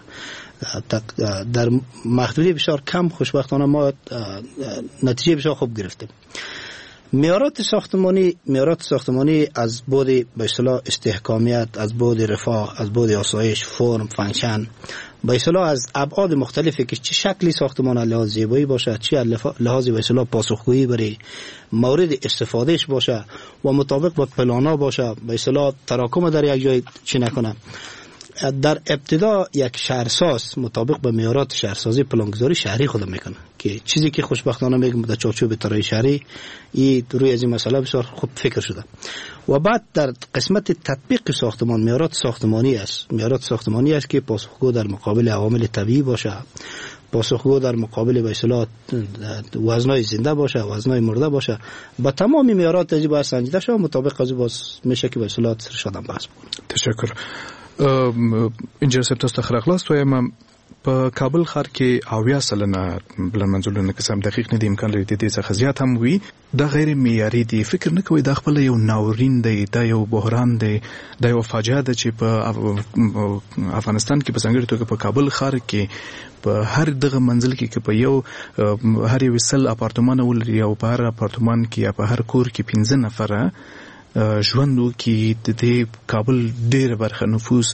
در محدودی بسیار کم خوشبختانه ما نتیجه بسیار خوب گرفتیم. معیارات ساختمانی از بعد به اصطلاح استحکامیت، از بعد رفاه، از بعد آسایش، فرم، فانکشن، به اصطلاح از ابعاد مختلفی که چه شکلی ساختمان لحاظ زیبایی باشه، چه لحاظ به اصطلاح پاسخگویی برای مورد استفادهش باشه و مطابق با پلانا باشه، به اصطلاح تراکم در یک جای چی نکنه. در ابتدا یک شهرساز مطابق به معیارات شهرسازی پلانگذاری شهری خود میکنه که چیزی که خوشبختانه میگم در چارچوب طراحی شهری این روی از این مسئله بسیار خوب فکر شده و بعد در قسمت تطبیق ساختمان معیارات ساختمانی است که پاسخگو در مقابل عوامل طبیعی باشه، پاسخگو در مقابل به اصطلاح وزنای زنده باشه، وزنای مرده باشه، با تمام معیارات از باید سنجیده شود، مطابق از باز میشه که به اصطلاح شدن بحث. تشکر. اینجا سپتاست خلاص وایم په کابل ښار کې 80 سلنه بلندمنزلونه قسم دقیق نه دي، امکان لري د دې څخه زیات هم وي. دا غیر معیاري دي. فکر نه کوي دا خپل یو ناورین دی، دا یو بحران دی، دا یو فاجعه ده چې په افغانستان کې په څنګه توګه په کابل ښار کې په هر دغه منزل کې په یو هر یو سل اپارتمان ولري او په هر اپارتمان کې یا په هر کور کې 15 نفره ژوند وکړي. د دې کابل ډېره برخه نفوس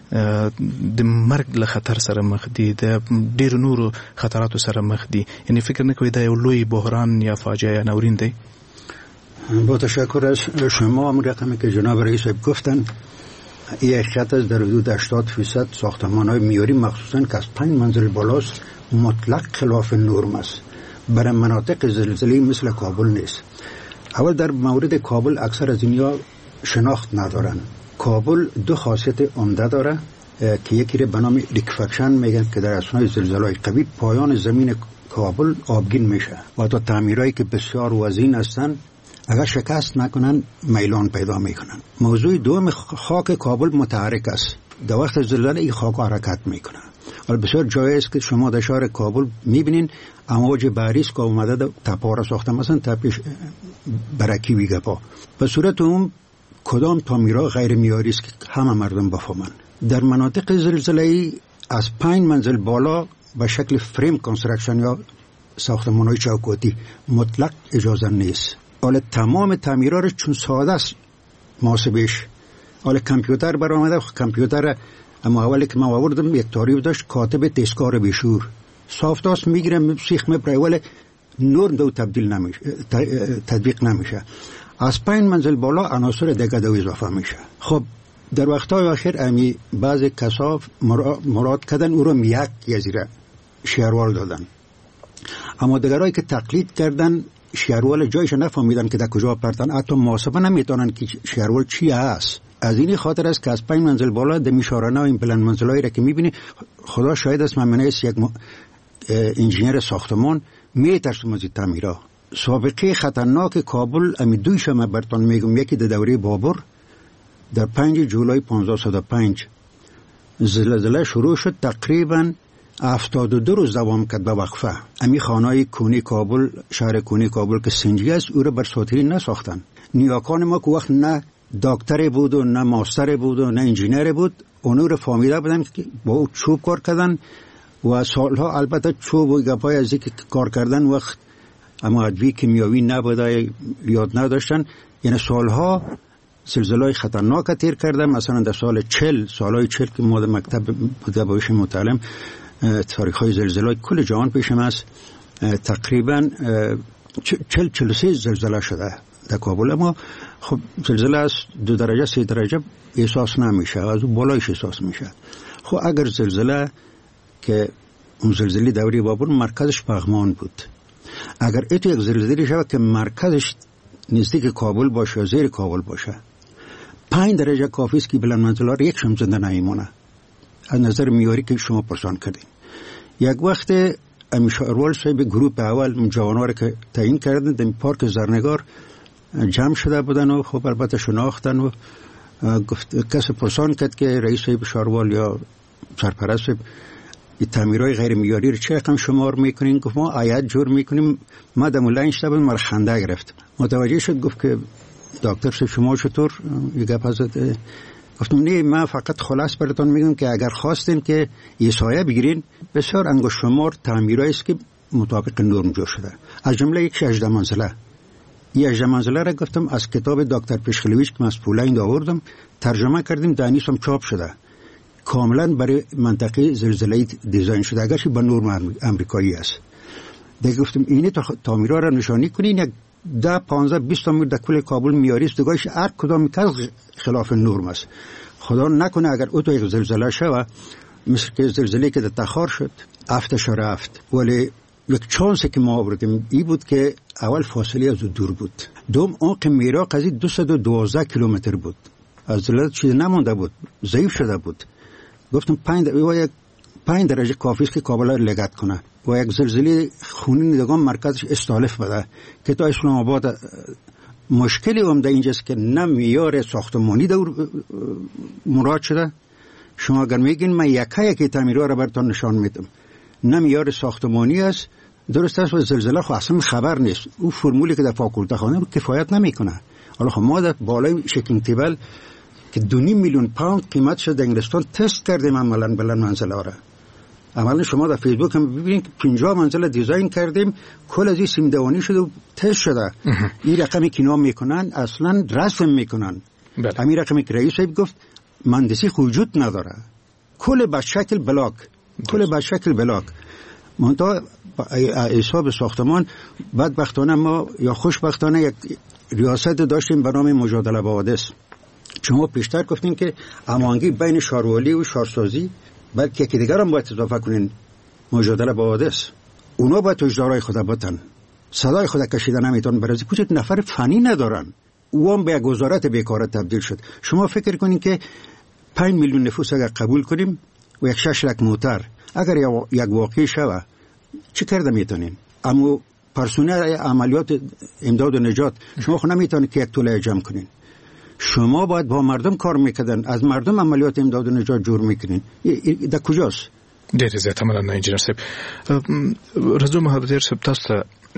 د مرګ له خطر سره مخ دي، د ډېرو نورو خطراتو سره مخ دي. یعنی فکر نکنید دا یو لوی بحران یا فاجعه یا ناورین دی؟ با تشکر از شما. هم رقمی که جناب رئیس گفتن این حقیقت است. در حدود 80% ساختمان‌های معیاری مخصوصاً که از 5 منزل بالاست مطلق خلاف نرم است. برای مناطق زلزله‌ای مثل کابل نیست. اول در مورد کابل اکثر از اینها شناخت ندارن. کابل 2 خاصیت عمده داره که یکی رو به نام لیکفکشن میگن که در اثنای زلزله‌های قوی پایان زمین کابل آبگین میشه و تا تعمیرایی که بسیار وزین هستن اگر شکست نکنن میلان پیدا میکنن. موضوع دوم خاک کابل متحرک است. در وقت زلزله این خاک حرکت میکنه. ولی بسیار جایی است که شما در شهر کابل میبینین امواج بحری که اومده تپا را ساخته، مثلا تپش برکی ویگپا. به صورت اون کدام تعمیرها غیر معیاری است که همه مردم بفهمن. در مناطق زلزله‌ای از 5 منزل بالا به شکل فریم کنستراکشن یا ساختمان‌های چوکاتی مطلق اجازه نیست. حالا تمام تعمیرها رو چون ساده است محاسبش. حالا کامپیوتر برآمده، کامپیوتر اما اولی که ما آوردم یک تعریف داشت کاتب تسکار بشور سافتاس میگیرم سیخ میپره ولی نور دو تبدیل نمیشه، تطبیق نمیشه. از 5 منزل بالا عناصر دیگه دو اضافه میشه. خب در وقتهای اخیر امی بعضی کسا مراد کردن او رو یک یزیره شهروال دادن، اما دیگرایی که تقلید کردن شهروال جایش نفهمیدن که در کجا پرتن، حتی محاسبه نمیتونن که شهروال چی هست. از این خاطر است که از 5 منزل بالا در میشارانه و این بلند منزلایی را که میبینی خدا شاید است من منیست یک انجینیر ساختمان میترسم از این تعمیرها. سابقه خطرناک کابل امی 2 شمه برتان میگم. یکی در دوره بابر در 5 جولای 1505 زلزله شروع شد، تقریبا 72 روز دوام کرد به وقفه. امی خانه‌های کونی کابل، شهر کونی کابل که سنجی است او را بر ساتری نساختن. نیاکان ما که وقت نه دکتر بود و نه ماستر بود و نه انجینیر بود، اونو رو فهمیده بودن که با او چوب کار کردن و سالها البته چوب و گپای از اینکه کار کردن وقت اما ادویه کیمیاوی نبوده یاد نداشتن. یعنی سالها زلزله‌های خطرناک تیر کردن. مثلا در سالهای 40 که ما در مکتب بوده باشیم متعلم تاریخ‌های زلزله‌های کل جهان پیشم است، تقریبا 40-43 زلزله شده در کابل. اما خب زلزله از 2 درجه 3 درجه احساس نمیشه، از اون بالایش احساس میشه. خب اگر زلزله که اون زلزله دوره بابر مرکزش پغمان بود، اگر ایتو یک زلزله شود که مرکزش نزدیک کابل باشه، زیر کابل باشه، 5 درجه کافی است که بلند منزل‌ها یک شم زنده نمیمونه. از نظر معیاری که شما پرسان کردین، یک وقت امیشاروال صاحب گروپ اول جوان‌ها را که تعیین کردن در پارک زرنگار جمع شده بودن و خب البته شناختن و کسی پرسان کرد که رئیس صاحب شاروال یا سرپرست این تعمیرهای غیر معیاری رو چه رقم شمار میکنین؟ گفت ما آیت جور میکنیم. ما در مولانش تا بودم خنده گرفت. متوجه شد گفت که دکتر صاحب شما چطور یک گپ هست؟ گفتم نه، من فقط خلاص براتون میگم که اگر خواستین که یه سایه بگیرین بسیار انگشت شمار تعمیرایی است که مطابق نرم جور شده. از جمله یک 18 منزله. این 18 منزله را گفتم از کتاب دکتر پیشخلویچ که من از پولند آوردم ترجمه کردیم، دانیش هم چاپ شده. کاملا برای منطقه زلزله‌ای دیزاین شده، اگرچه به نرم امریکایی است. دیگه گفتم اینه تعمیرها را نشانی کنین، یک 10 15 20 تعمیر در کل کابل میاری است، دیگهش هر کدام کس خلاف نرم است. خدا نکنه اگر او تو یک زلزله شوه مثل که زلزله که در تخار شد افتش رفت. ولی یک چانسی که ما آوردیم این بود که اول فاصله از دور بود، دوم عمق میرا قضیه 212 کیلومتر بود، از زلزله چیز نمونده بود، ضعیف شده بود. گفتم 5 درجه کافی است که کابل را لگد کنه و یک زلزله خونین دیگه مرکزش استالف بده که تا اسلام آباد مشکلی عمده اینجاست که نه معیار ساختمانی دور مراد شده، شما اگر میگین من یکی تعمیرها را براتون نشان میدم، نه معیار ساختمانی است، درست است، و زلزله خو اصلا خبر نیست. او فرمولی که در فاکولته خانه کفایت نمیکنه. حالا خب ما در بالای شکینگ تیبل که 2.5 میلیون پوند قیمتش در انگلستان تست کردیم عملا بلند منزله را. عملا شما در فیسبوک هم ببینید که 50 منزل دیزاین کردیم، کل از این سیمدوانی شده و تست شده. این رقمی که اینا میکنن اصلا رسم میکنن. همین رقمی که رئیس صاحب گفت مهندسی وجود نداره، کل به شکل بلاک. منتها حساب ساختمان بدبختانه ما یا خوشبختانه یک ریاست داشتیم به نام مجادله با حوادث. شما پیشتر گفتین که هماهنگی بین شهروالی و شهرسازی، بلکه یکی دیگر هم باید اضافه کنین، مجادله با حوادث. اونا باید اجرای خود بتن، صدای خود کشیده نمیتون، برای کجا نفر فنی ندارن. او هم به یک وزارت بیکاره تبدیل شد. شما فکر کنین که 5 میلیون نفوس اگر قبول کنیم و 6 لک موتر اگر یک واقعی شوه چه کرده میتونین؟ اما پرسنل عملیات امداد و نجات شما خود نمیتونید که یک توله جمع کنین. شما باید با مردم کار میکردن، از مردم عملیات امداد و نجات جور میکنین. در کجاست؟ ډېر زیات مننه انجینر صاحب. رضا محمدیر صاحب، تاسو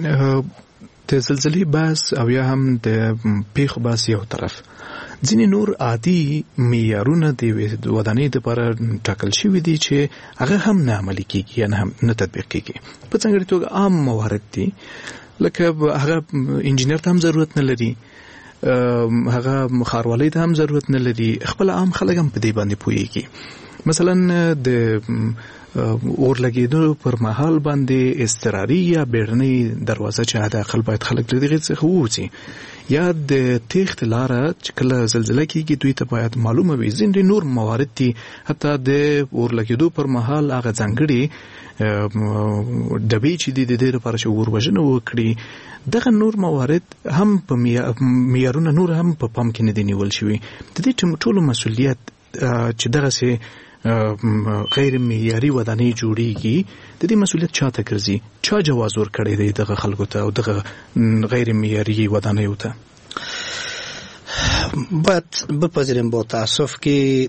د زلزلې بحث او یا هم د پیښو بحث یو طرف، ځینې نور عادي معیارونه د ودانۍ دپاره ټاکل شوي دي چې هغه هم نه عملي کېږي یا نه تطبیق کېږي. په ځانګړې توګه عام موارد دي، لکه هغه انجینر ته هم ضرورت نه لري، هغه ښاروالۍ ته هم ضرورت نه لري، خپل عام خلک هم په دې باندې پوهېږي. مثلا د اور لګېدو پر مهال باندې اضطراري یا بیړنۍ دروازه چې حد اقل باید خلک له دغې څخه ووځي، یا د تیښتې لاره چې کله زلزله کېږي دوی ته باید معلومه وي. ځینې نور موارد دي، حتی د اور لګېدو پر مهال هغه ځانګړي ډبې چې دي د دې لپاره چې اور وژنه وکړي، دغه نور موارد هم په معیارونه نور هم په پام کې نه دي نیول شوي. د دې ټولو مسؤلیت چې دغسې غیر معیاري ودانۍ جوړیږي، د دې مسؤلیت چا ته ګرځي؟ چا جواز ورکړی دی دغه خلکو ته او دغه غیر معیاري ودانیو ته؟ باید بپذیریم با تاسف که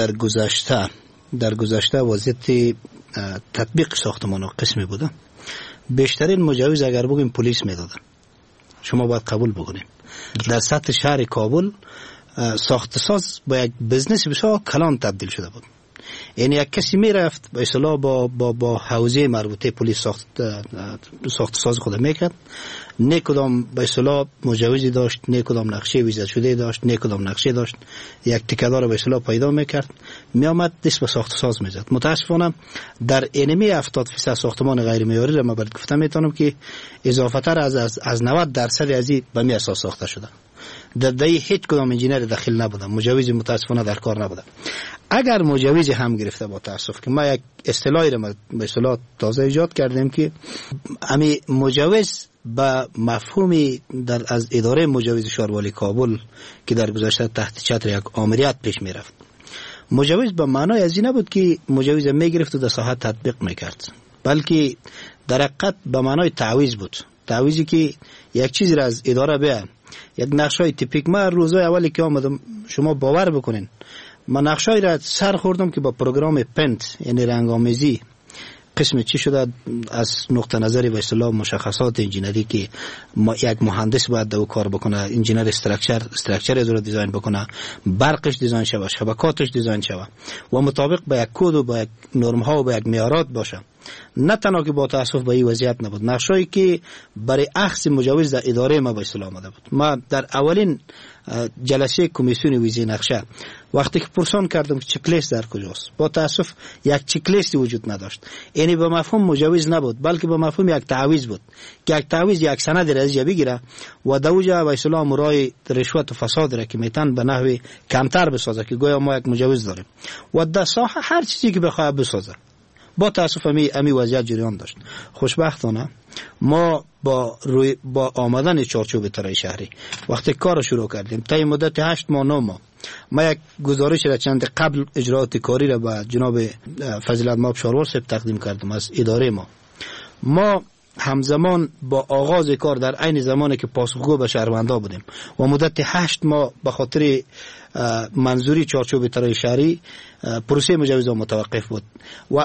در گذشته وضعیت تطبیق ساختمان قسمی بوده. بیشترین مجوز اگر بگیم پلیس میدادن، شما باید قبول بکنیم. در سطح شهر کابل ساخت ساز با یک بزنس بسیار کلان تبدیل شده بود. یعنی یک کسی میرفت به اصطلاح با حوزه مربوطه پلیس ساخت ساز خود میکرد، نه کدام به اصطلاح مجوزی داشت، نه کدام نقشه ویزا شده داشت، نه کدام نقشه داشت، یک تکه‌دار به اصطلاح پیدا میکرد، میآمد دست به ساخت ساز میزد. متاسفانه در انمی 70% ساختمان غیر معیاری را من برات گفتم میتونم که اضافه تر از 90% از این به می اساس ساخته شده. در هیچ کدام انجینر داخل نبودم، مجوز متاسفانه در کار نبوده. اگر مجوز هم گرفته با تاسف که ما یک اصطلاحی را به اصطلاح تازه ایجاد کردیم که امی مجوز با مفهومی از اداره مجوز شهروالی کابل که در گذشته تحت چتر یک آمریت پیش می رفت. مجوز به معنای از این نبود که مجوز می گرفت و در ساحت تطبیق می کرد، بلکه در حقیقت به معنای تعویض بود. تعویضی که یک چیزی را از اداره بیان، یک نقشای تیپیک. ما روزای اولی که آمدم، شما باور بکنین، من نقشای را سر خوردم که با پروگرام پنت یعنی رنگامیزی قسم چی شده از نقطه نظری به اصطلاح مشخصات انجینری که یک مهندس باید دو کار بکنه، انجینر استراکچر از رو دیزاین بکنه، برقش دیزاین شوه، شبکاتش دیزاین شوه و مطابق با یک کد و با یک نرم ها و با یک معیارات باشه. نه تنها که با تاسف به این وضعیت نبود، نقشایی که برای اخذ مجوز در اداره ما به اصطلاح آمده بود. ما در اولین جلسه کمیسیون ویزی نقشه وقتی که پرسان کردم که چک لیست در کجاست، با تاسف یک چک لیستی وجود نداشت. یعنی به مفهوم مجوز نبود، بلکه به مفهوم یک تعویض بود که یک تعویض یک سند رزیه بگیره و دوجا به اصطلاح مرای رشوت و فساد را که میتن به نحو کمتر بسازه که گویا ما یک مجوز داریم و در ساحه هر چیزی که بخواد بسازه. با تاسف امی وضعیت جریان داشت. خوشبختانه ما با آمدن چارچوب طرح شهری وقتی کار شروع کردیم، طی مدت 8 ماه 9 ماه ما یک گزارش را چند قبل اجراات کاری را به جناب فضیلت ماب شاروار صاحب تقدیم کردم از اداره ما همزمان با آغاز کار در عین زمانی که پاسخگو به شهروندا بودیم و مدت 8 ماه به خاطر منظوری چارچوب طرح شهری پروسه مجوز متوقف بود و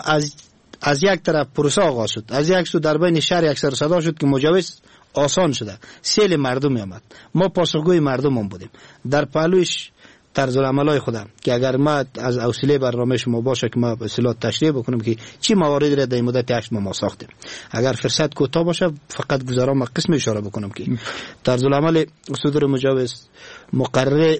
از یک طرف پروسه آغاز شد، از یک سو در بین شهر یک سر صدا شد که مجوز آسان شده، سیل مردم می آمد، ما پاسخگوی مردم هم بودیم. در پهلوش طرز العملای خودم که اگر ما از حوصله برنامه شما باشه که ما به اصطلاح تشریح بکنم که چی مواردی را در مدت 8 ماه ما ساختیم، اگر فرصت کوتاه باشه فقط گزارم قسم اشاره بکنم که طرز العمل صدور مجوز، مقرر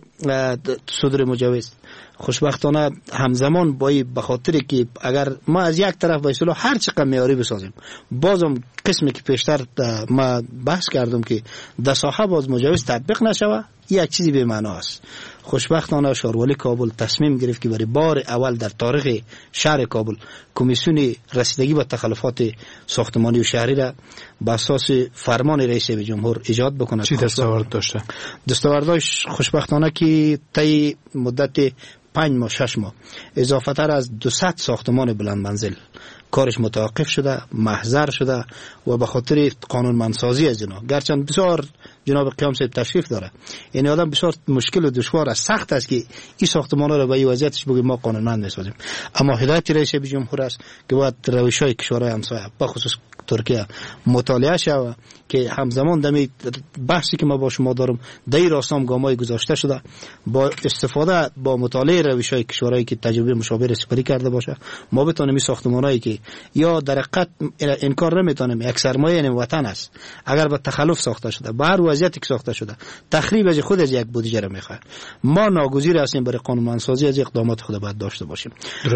صدور مجوز خوشبختانه همزمان با به خاطر که اگر ما از یک طرف به اصطلاح هر چقدر معیاری بسازیم، بازم قسمی که پیشتر ما بحث کردم که در ساحه باز مجوز تطبیق نشوه، یک چیزی به معنا است. خوشبختانه شهروالی کابل تصمیم گرفت که برای بار اول در تاریخ شهر کابل کمیسیون رسیدگی با تخلفات ساختمانی و شهری را بر اساس فرمان رئیس جمهور ایجاد بکنه. چی دستاورد داشته؟ دستاوردش خوشبختانه که طی مدت 5 ماه 6 ماه اضافه تر از 200 ساختمان بلند منزل کارش متوقف شده، محضر شده و به خاطر قانونمندسازی از اینا، گرچند بسیار جناب قیام صاحب تشریف داره، یعنی آدم بسیار مشکل و دشوار است، سخت است که این ساختمان‌ها رو به این وضعیتش بگیم ما قانونمند می‌سازیم، اما هدایت رئیس جمهور است که باید روش‌های کشورهای همسایه به خصوص ترکیه مطالعه شود که همزمان دمی بحثی که ما با شما دارم در این راستام گامای گذاشته شده با استفاده با مطالعه روش‌های کشورهایی که تجربه مشابه سپری کرده باشه، ما بتونیم این ساختمان‌هایی که یا در حقیقت انکار نمی‌تونیم یک سرمایه وطن است، اگر به تخلف ساخته شده با هر وضعیتی که ساخته شده تخریب از خود از یک بودجه را می‌خواد، ما ناگزیر هستیم برای قانونمندسازی از اقدامات خود باید داشته باشیم.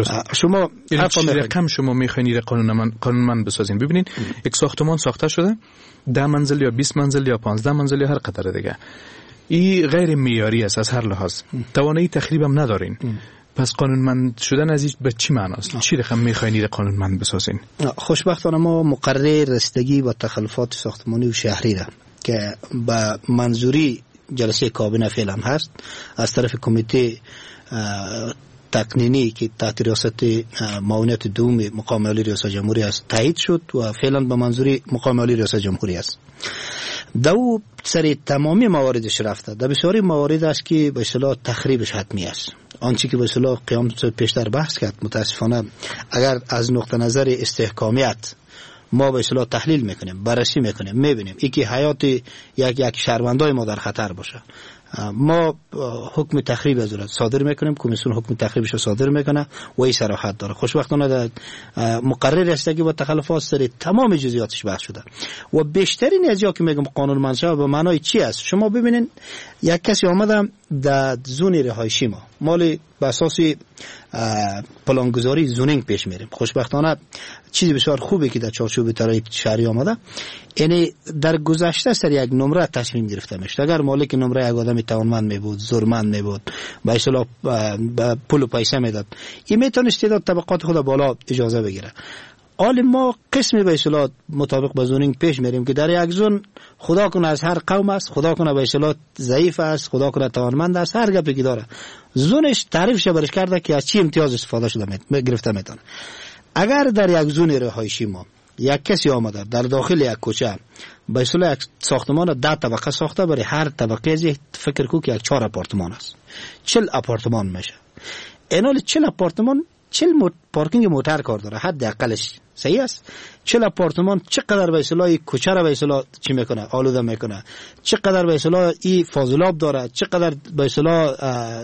شما رقم شما می‌خواید قانونمند بسازین. ببینید یک ساختمان ساخته شده 10 منزل یا 20 منزل یا 15 منزل یا هر قدر دیگه، این غیر معیاری است از هر لحاظ، توانایی تخریب هم ندارین. پس قانونمند شدن از این به چی معناست؟ چی رقم می‌خواید قانونمند بسازین؟ خوشبختانه ما مقرر رسیدگی با تخلفات ساختمانی و شهری را که با منظوری جلسه کابینه فعلا هست از طرف کمیته تقنینی که تحت ریاست معاونیت دوم مقام عالی ریاست جمهوری است تایید شد و فعلا به منظوری مقام عالی ریاست جمهوری است. دو سری تمامی مواردش رفته، در بسیاری موارد است که به اصطلاح تخریبش حتمی است. آنچه که به اصطلاح قیام پیشتر بحث کرد متاسفانه اگر از نقطه نظر استحکامیت ما به اصطلاح تحلیل میکنیم، بررسی میکنیم، میبینیم ای که حیات یک شهروندای ما در خطر باشه، ما حکم تخریب از دولت صادر میکنیم، کمیسیون حکم تخریبش رو صادر میکنه و این صراحت داره. خوشبختانه در مقرر رسیدگی با تخلفات سر تمام جزئیاتش بحث شده و بیشترین از که میگم قانونمند شود به معنای چی است. شما ببینید یک کسی آمده در زون رهایشی ما مالی به اساس پلانگذاری زونینگ پیش میریم. خوشبختانه چیزی بسیار خوبه که در چارچوب طرح شهری آمده، یعنی در گذشته سر یک نمره تصمیم گرفته میشه. اگر مالک نمره یک آدم توانمند میبود، زورمند میبود، به اصطلاح پول و پیسه میداد، این میتونه استعداد طبقات خود بالا اجازه بگیره. حال ما قسمی به اصطلاح مطابق با زونینگ پیش میریم که در یک زون خدا کنه از هر قوم است، خدا کنه به اصطلاح ضعیف است، خدا کنه توانمند است، هر گپی که داره زونش تعریفش برش کرده که از چی امتیاز استفاده شده گرفته میتونه. اگر در یک زون رهایشی ما یک کسی آمده در داخل یک کوچه به اصطلاح یک ساختمان 10 طبقه ساخته، برای هر طبقه از فکر کو که یک 4 آپارتمان است، 40 آپارتمان میشه. اینال 40 آپارتمان 40 پارکینگ موتر کار داره حداقلش، صحیح است. 40 آپارتمان چقدر به اصطلاح کوچه را به اصطلاح چی میکنه، آلوده میکنه، چقدر به اصطلاح این فاضلاب داره، چقدر به اصطلاح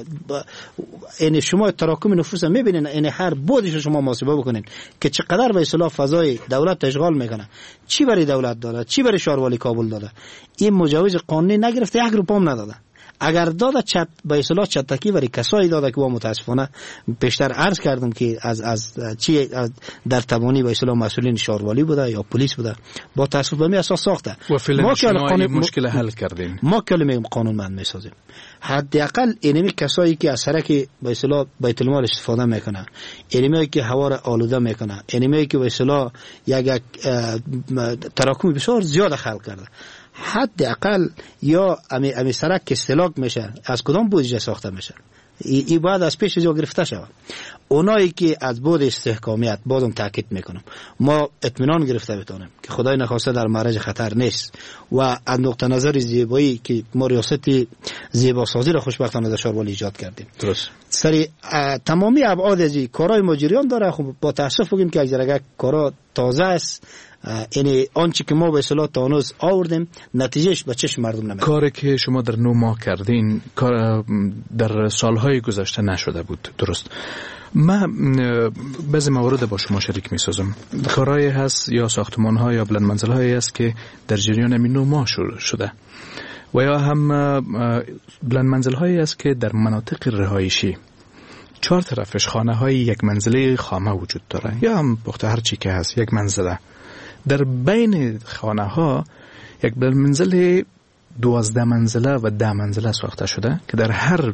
این شما تراکم نفوس میبینین، این هر بودش رو شما محاسبه بکنین که چقدر به اصطلاح فضای دولت اشغال میکنه، چی برای دولت داده، چی برای شهروالی کابل داده. این مجوز قانونی نگرفته، 1 روپیه هم نداده. اگر داده چت به اصطلاح چتکی برای کسایی داده که با متاسفانه پیشتر عرض کردم که از در توانی به اصطلاح مسئولین شهروالی بوده یا پلیس بوده، با تاسف به می اساس ساخته. ما که مشکل حل کردیم، ما که میگم قانونمند میسازیم. حداقل اینمی کسایی که از سرک به اصطلاح بیت المال استفاده میکنه، اینمی که هوا را آلوده میکنه، اینمی که به اصطلاح یک تراکم بسیار زیاد خلق کرده، حداقل یا امی سرک که استهلاک میشه از کدام بودجه ساخته میشه، این باید از پیش جا گرفته شود. اونایی که از بود استحکامیت بازم تاکید میکنم ما اطمینان گرفته بتونیم که خدای نخواسته در معرض خطر نیست و از نقطه نظر زیبایی که ما ریاست زیباسازی را خوشبختانه در شاروالی ایجاد کردیم. درست. سری تمامی ابعاد از کارهای ما جریان داره. خب با تاسف بگیم که اگر کارا تازه است، یعنی آنچه که ما به اصطلاح تانوز آوردیم نتیجهش به چشم مردم نمیاد. کاری که شما در 9 ماه کردین کار در سالهای گذشته نشده بود. درست. من بعضی موارد با شما شریک می‌سازم. کارهایی هست یا ساختمان‌ها یا بلند منزل‌هایی است که در جریان همین 9 ماه شده و یا هم بلند منزل‌هایی است که در مناطق رهایشی 4 طرفش خانه‌های یک منزله خامه وجود داره یا هم پخته هر چی که هست یک منزله. در بین خانه‌ها یک بلند منزل 12 منزله و 10 منزله ساخته شده که در هر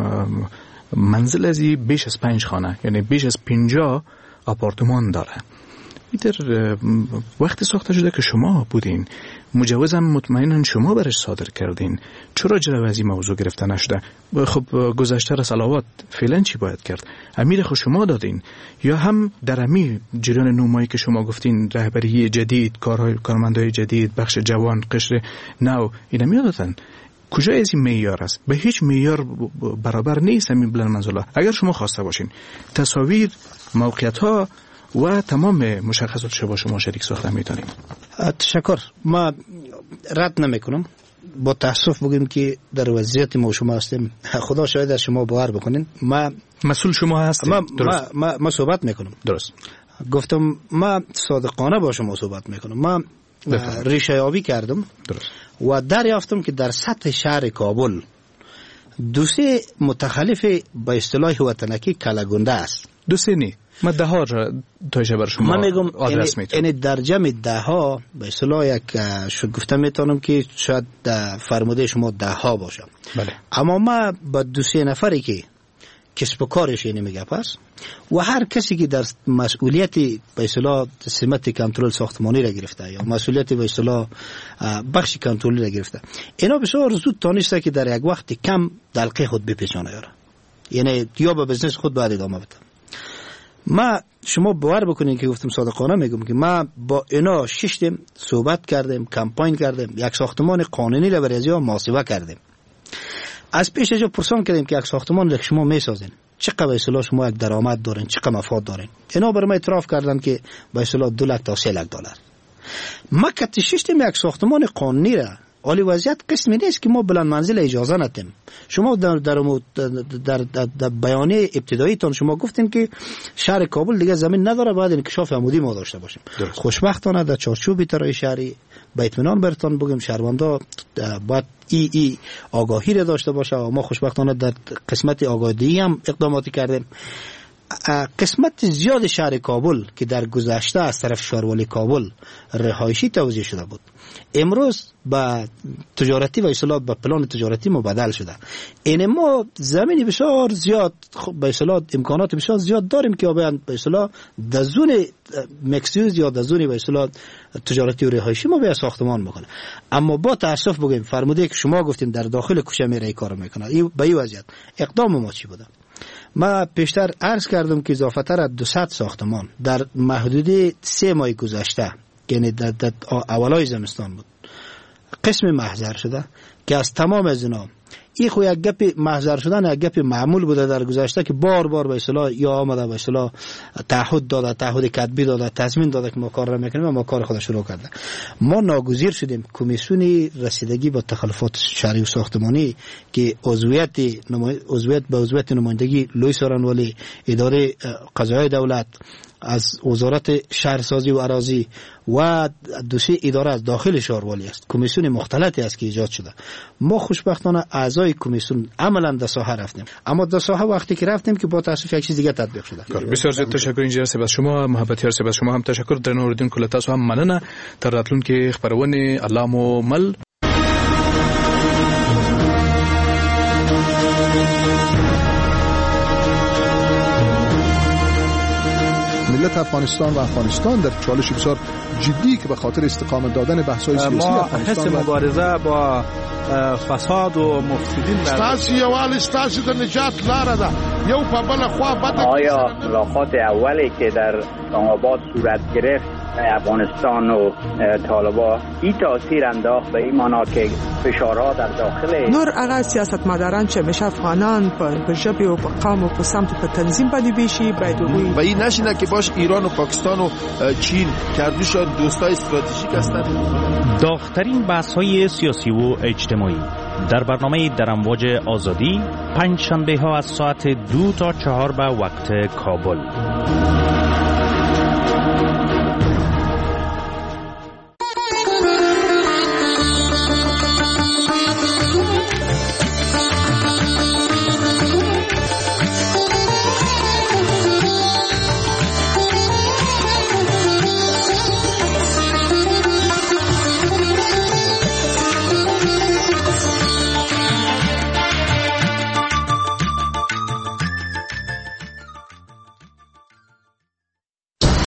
منزل ازی بیش از 5 خانه یعنی بیش از 50 آپارتمان داره. در وقتی ساخته شده که شما بودین مجوزم مطمئناً شما برش صادر کردین، چرا جلوی از این موضوع گرفته نشده؟ خب گذشته را صلوات فعلا چی باید کرد؟ امیر خود شما دادین یا هم در امی جریان 9 ماهی که شما گفتین رهبری جدید، کارمندای جدید، بخش جوان، قشر نو اینا میادن؟ کجا از این معیار است؟ به هیچ معیار برابر نیست همین بلند منزله. اگر شما خواسته باشین تصاویر، موقعیت ها و تمام مشخصات شما شریک ساخته میتونیم. تشکر. ما رد نمیکنم. با تاسف بگیم که در وضعیت ما شما هستیم. خدا شاید از شما باور بکنین. ما مسئول شما هستیم. ما صحبت میکنم. درست. گفتم ما صادقانه با شما صحبت میکنم. ما ریشه یابی کردم. درست. و دریافتم که در سطح شهر کابل 2-3 متخلف به اصطلاح وطنکی کلاگنده است. 2-3 نی ما 10 ها تایشه بر شما آدرس میتونم. یعنی در جمع 10 ها به اصطلاح یک گفتم میتونم که شاید فرموده شما 10 ها باشه. بله. اما ما با 2-3 نفری که کسب و کارش اینی میگه پس و هر کسی که در مسئولیت به اصطلاح سمت کنترل ساختمانی را گرفته یا مسئولیت به اصطلاح بخش کنترلی را گرفته، اینا بسیار زود تانسته که در یک وقت کم دلقه خود بپیچانه یاره، یعنی یا به بزنس خود باید ادامه بده. ما شما باور بکنین که گفتم صادقانه میگم که ما با اینا ششتیم، صحبت کردیم، کمپاین کردیم، یک ساختمان قانونی را برای ازیا محاسبه کردیم. از پیش از پرسان کردیم که یک ساختمان را شما میسازین چقدر به اصطلاح شما یک درآمد دارین، چقدر مفاد دارین. اینا برای ما اعتراف کردن که به اصطلاح 2 لک تا 3 لک دلار. ما که ششتیم یک ساختمان قانونی را، ولی وضعیت قسمی نیست که ما بلند منزل اجازه ندیم. شما در بیانیه ابتدایی تان شما گفتین که شهر کابل دیگه زمین نداره، باید انکشاف عمودی ما داشته باشیم. خوشبختانه در چارچوب طراحی شهری با اطمینان برتون بگم شهروندا باید ای آگاهی را داشته باشه و ما خوشبختانه در قسمت آگاهی هم اقداماتی کردیم. قسمت زیاد شهر کابل که در گذشته از طرف شاروالی کابل رهایشی توزیع شده بود، امروز با تجارتی و اصطلاح با پلان تجارتی مبادل شده. این ما زمینی بسیار زیاد به اصطلاح امکانات بسیار زیاد داریم که به اصطلاح در زون مکسیوز یا در زون به اصطلاح تجارتی و رهایشی ما به ساختمان میکنه. اما با تاسف بگیم فرموده که شما گفتین در داخل کوچه میره کار میکنه، این به این وضعیت اقدام ما چی بوده؟ ما پیشتر عرض کردم که اضافه تر از 200 ساختمان در محدوده 3 ماه گذشته یعنی در اولای زمستان بود قسم محضر شده که از تمام از اینا این خو یک گپ محضر شدن یک گپ معمول بوده در گذشته که بار به اصطلاح یا آمده به اصطلاح تعهد داده، تعهد کتبی داده، تضمین داده که ما کار را میکنیم و ما کار خود شروع کرده. ما ناگزیر شدیم کمیسیون رسیدگی با تخلفات شهری و ساختمانی که عضویت به عضویت نمایندگی لوی سارنوالی، اداره قضایی دولت، از وزارت شهرسازی و اراضی و 2-3 اداره از داخل شاروالی است، کمیسیون مختلفی است که ایجاد شده. ما خوشبختانه اعضای کمیسیون عملا در ساحه رفتیم، اما در ساحه وقتی که رفتیم که با تاسف یک چیز دیگه تطبیق شده. بسیار زیاد تشکر انجینر صاحب از شما، محبتیار صاحب از شما هم تشکر. در نوردین کل تاسو هم مننه. تر راتلونکي خبرونه الله مو مل. ملت افغانستان و افغانستان در چالش بسیار جدی که به خاطر استقامت دادن بحث‌های سیاسی افغانستان ما حس مبارزه با فساد و مفسدین ستاسي یوال ستاسي د نجات لاره ده یو په بل خوا بده. آیا اطلاقات اولی که در اسلام‌آباد صورت گرفت افغانستان و طالبان این تاثیر انداخت به این معنا که فشارها در داخل نور هغه سیاستمداران چې همیشه افغانان په ژبه او په قوم او په سمت په تنظیم باندې بیشي باید وي و این نشینه که باش ایران و پاکستان و چین کردوشان دوستای استراتژیک هستند. داغ‌ترین بحث‌های سیاسی و اجتماعی در برنامه در امواج آزادی پنج شنبه ها از ساعت 2 تا 4 به وقت کابل.